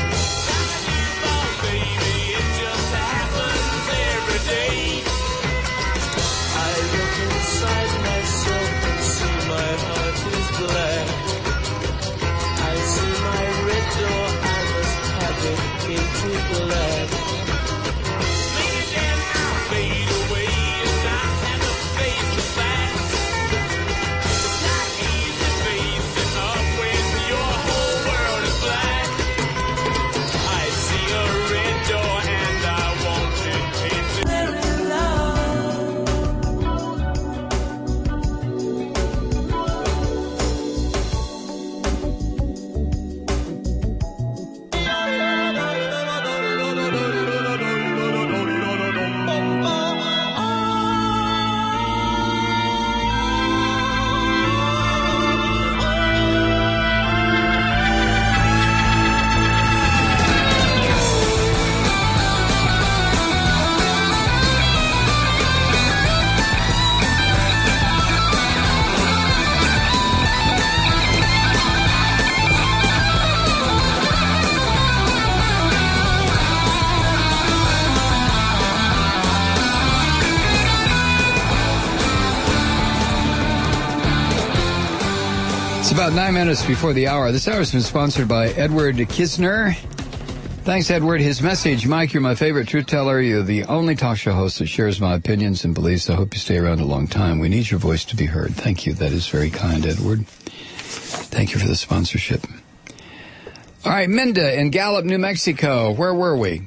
About 9 minutes before the hour. This hour has been sponsored by Edward Kisner. Thanks, Edward. His message, Mike, you're my favorite truth teller. You're the only talk show host that shares my opinions and beliefs. I hope you stay around a long time. We need your voice to be heard. Thank you. That is very kind, Edward. Thank you for the sponsorship. All right, Minda in Gallup, New Mexico. Where were we?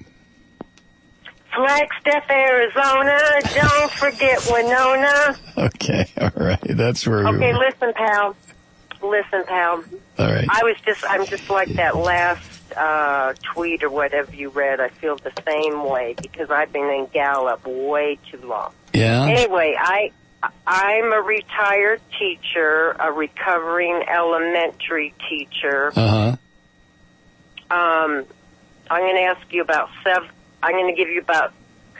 Flagstaff, Arizona. Don't forget Winona. Okay, all right. That's where we were. Okay, listen, pal. All right. I'm just like that last tweet or whatever you read. I feel the same way because I've been in Gallup way too long. Yeah. Anyway, I'm a retired teacher, a recovering elementary teacher. Uh-huh. I'm going to ask you I'm going to give you about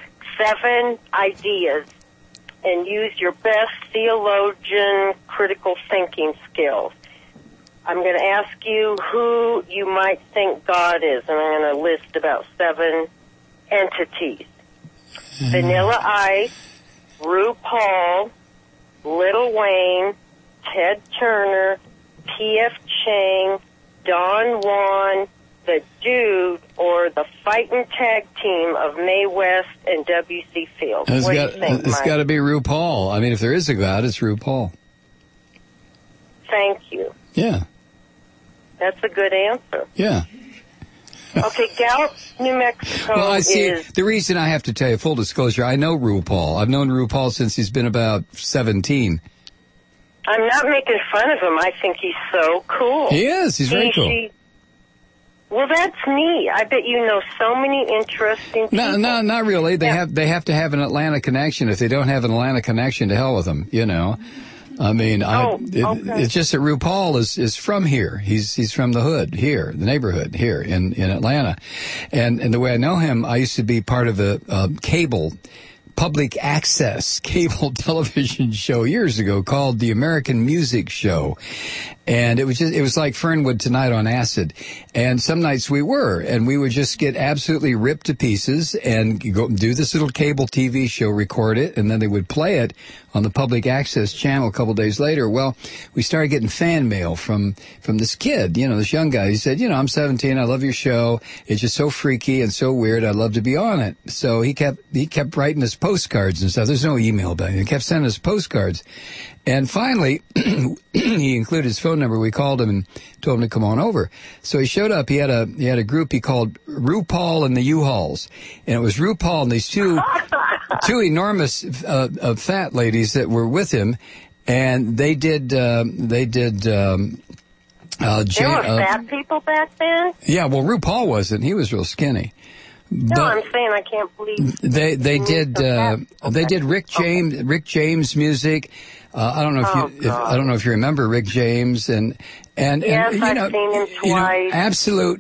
7 ideas and use your best theologian critical thinking skills. I'm going to ask you who you might think God is, and I'm going to list about 7 entities. Vanilla Ice, RuPaul, Lil Wayne, Ted Turner, P.F. Chang, Don Juan, the Dude, or the fighting tag team of Mae West and W.C. Fields. What do you think, Mike? It's got to be RuPaul. I mean, if there is a God, it's RuPaul. Thank you. Yeah. That's a good answer. Yeah. Okay, Gallup, New Mexico well, I see. is... The reason I have to tell you, full disclosure, I know RuPaul. I've known RuPaul since he's been about 17. I'm not making fun of him. I think he's so cool. He is. He's very cool. Well, that's neat. I bet you know so many interesting people. No, not really. They have to have an Atlanta connection. If they don't have an Atlanta connection, to hell with them, you know. I mean, it's just that RuPaul is from here. He's from the hood here, the neighborhood here in Atlanta. And the way I know him, I used to be part of a cable public access cable television show years ago called The American Music Show. And it was like Fernwood Tonight on acid. And some nights we would just get absolutely ripped to pieces and go do this little cable TV show, record it, and then they would play it on the public access channel a couple days later. Well, we started getting fan mail from this kid, this young guy. He said, I'm 17. I love your show. It's just so freaky and so weird. I'd love to be on it. So he kept writing us postcards and stuff. There's no email back then. He kept sending us postcards. And finally, he included his phone number. We called him and told him to come on over. So he showed up. He had a group he called RuPaul and the U-Hauls. And it was RuPaul and these two enormous fat ladies that were with him. And they did there were fat people back then? Yeah, well, RuPaul wasn't. He was real skinny. No, I'm saying I can't believe they did Rick James music. I don't know if you remember Rick James and yes, you know, I've seen him twice. Absolute,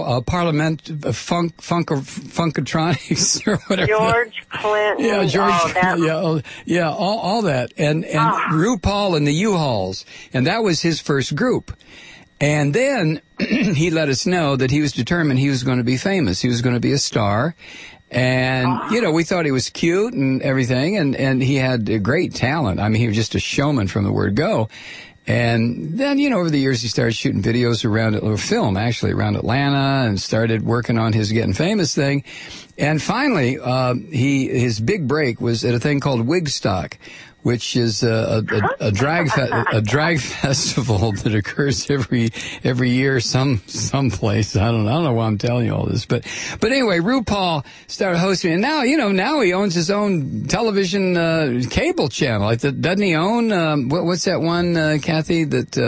Funkatronics or whatever. George Clinton. Yeah, George. Oh, all that, and RuPaul and the U-Hauls, and that was his first group. And then he let us know that he was determined he was going to be famous. He was going to be a star. And, we thought he was cute and everything. And he had a great talent. I mean, he was just a showman from the word go. And then, over the years, he started shooting videos around Atlanta, and started working on his getting famous thing. And finally, his big break was at a thing called Wigstock, which is a drag festival that occurs every year someplace. I don't know why I'm telling you all this, but anyway, RuPaul started hosting, and now he owns his own television cable channel. Doesn't he own what's that one, Kathy?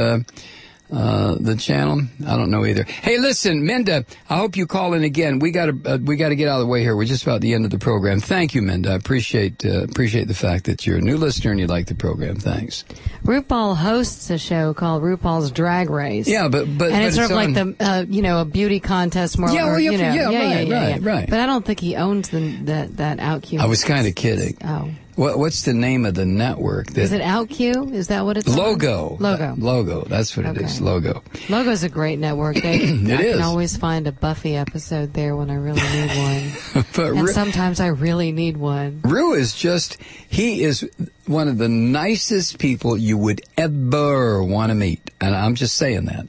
The channel? I don't know either. Hey, listen, Minda, I hope you call in again. We gotta get out of the way here. We're just about the end of the program. Thank you, Minda. I appreciate the fact that you're a new listener and you like the program. Thanks. RuPaul hosts a show called RuPaul's Drag Race. Yeah, but it's sort of like a beauty contest more. Yeah, right. But I don't think he owns that OutQ. I was kind of kidding. Oh. What's the name of the network? Is it OutQ? Is that what it's Logo. Logo. Logo. That's what it is. Logo. Logo's a great network. I can always find a Buffy episode there when I really need one. And sometimes I really need one. Ru is he is one of the nicest people you would ever want to meet. And I'm just saying that.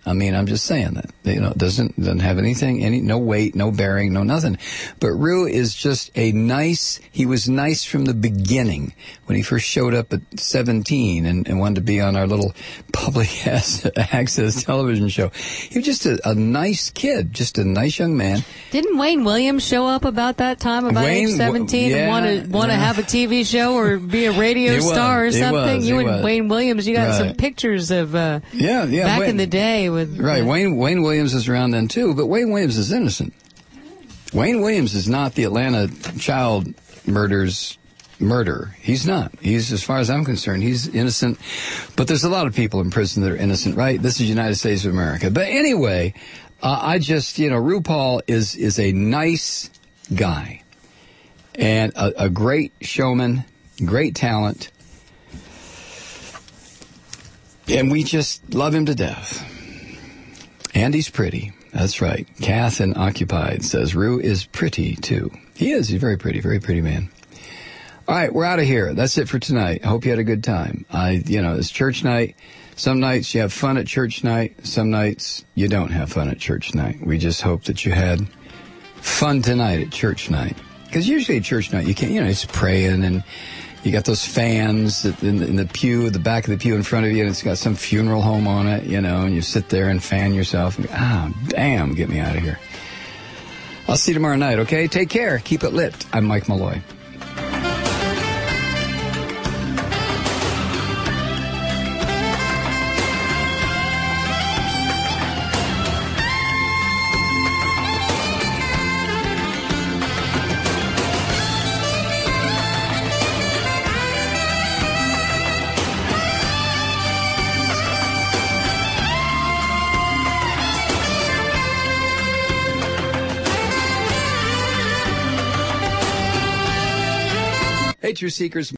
Doesn't have anything, no weight, no bearing, no nothing. But Ru is just he was nice from the beginning when he first showed up at 17 and wanted to be on our little public access television show. He was just a nice kid, just a nice young man. Didn't Wayne Williams show up about that time, age 17, and want to have a TV show or be a radio star or something? Wayne Williams, you got some pictures of back in the day with Wayne Williams was around then too, but Wayne Williams is innocent. Wayne Williams is not the Atlanta child murder. He's not. He's, as far as I'm concerned, he's innocent. But there's a lot of people in prison that are innocent, right? This is the United States of America. But anyway, RuPaul is a nice guy and a great showman, great talent. And we just love him to death. And he's pretty. That's right. Kath and Occupied says Ru is pretty, too. He is. He's very pretty man. All right, we're out of here. That's it for tonight. I hope you had a good time. It's church night. Some nights you have fun at church night. Some nights you don't have fun at church night. We just hope that you had fun tonight at church night. Because usually at church night you can't, it's praying and you got those fans in the pew, the back of the pew in front of you, and it's got some funeral home on it, and you sit there and fan yourself and go, damn, get me out of here. I'll see you tomorrow night, okay? Take care. Keep it lit. I'm Mike Malloy. Hey, Truth Seekers.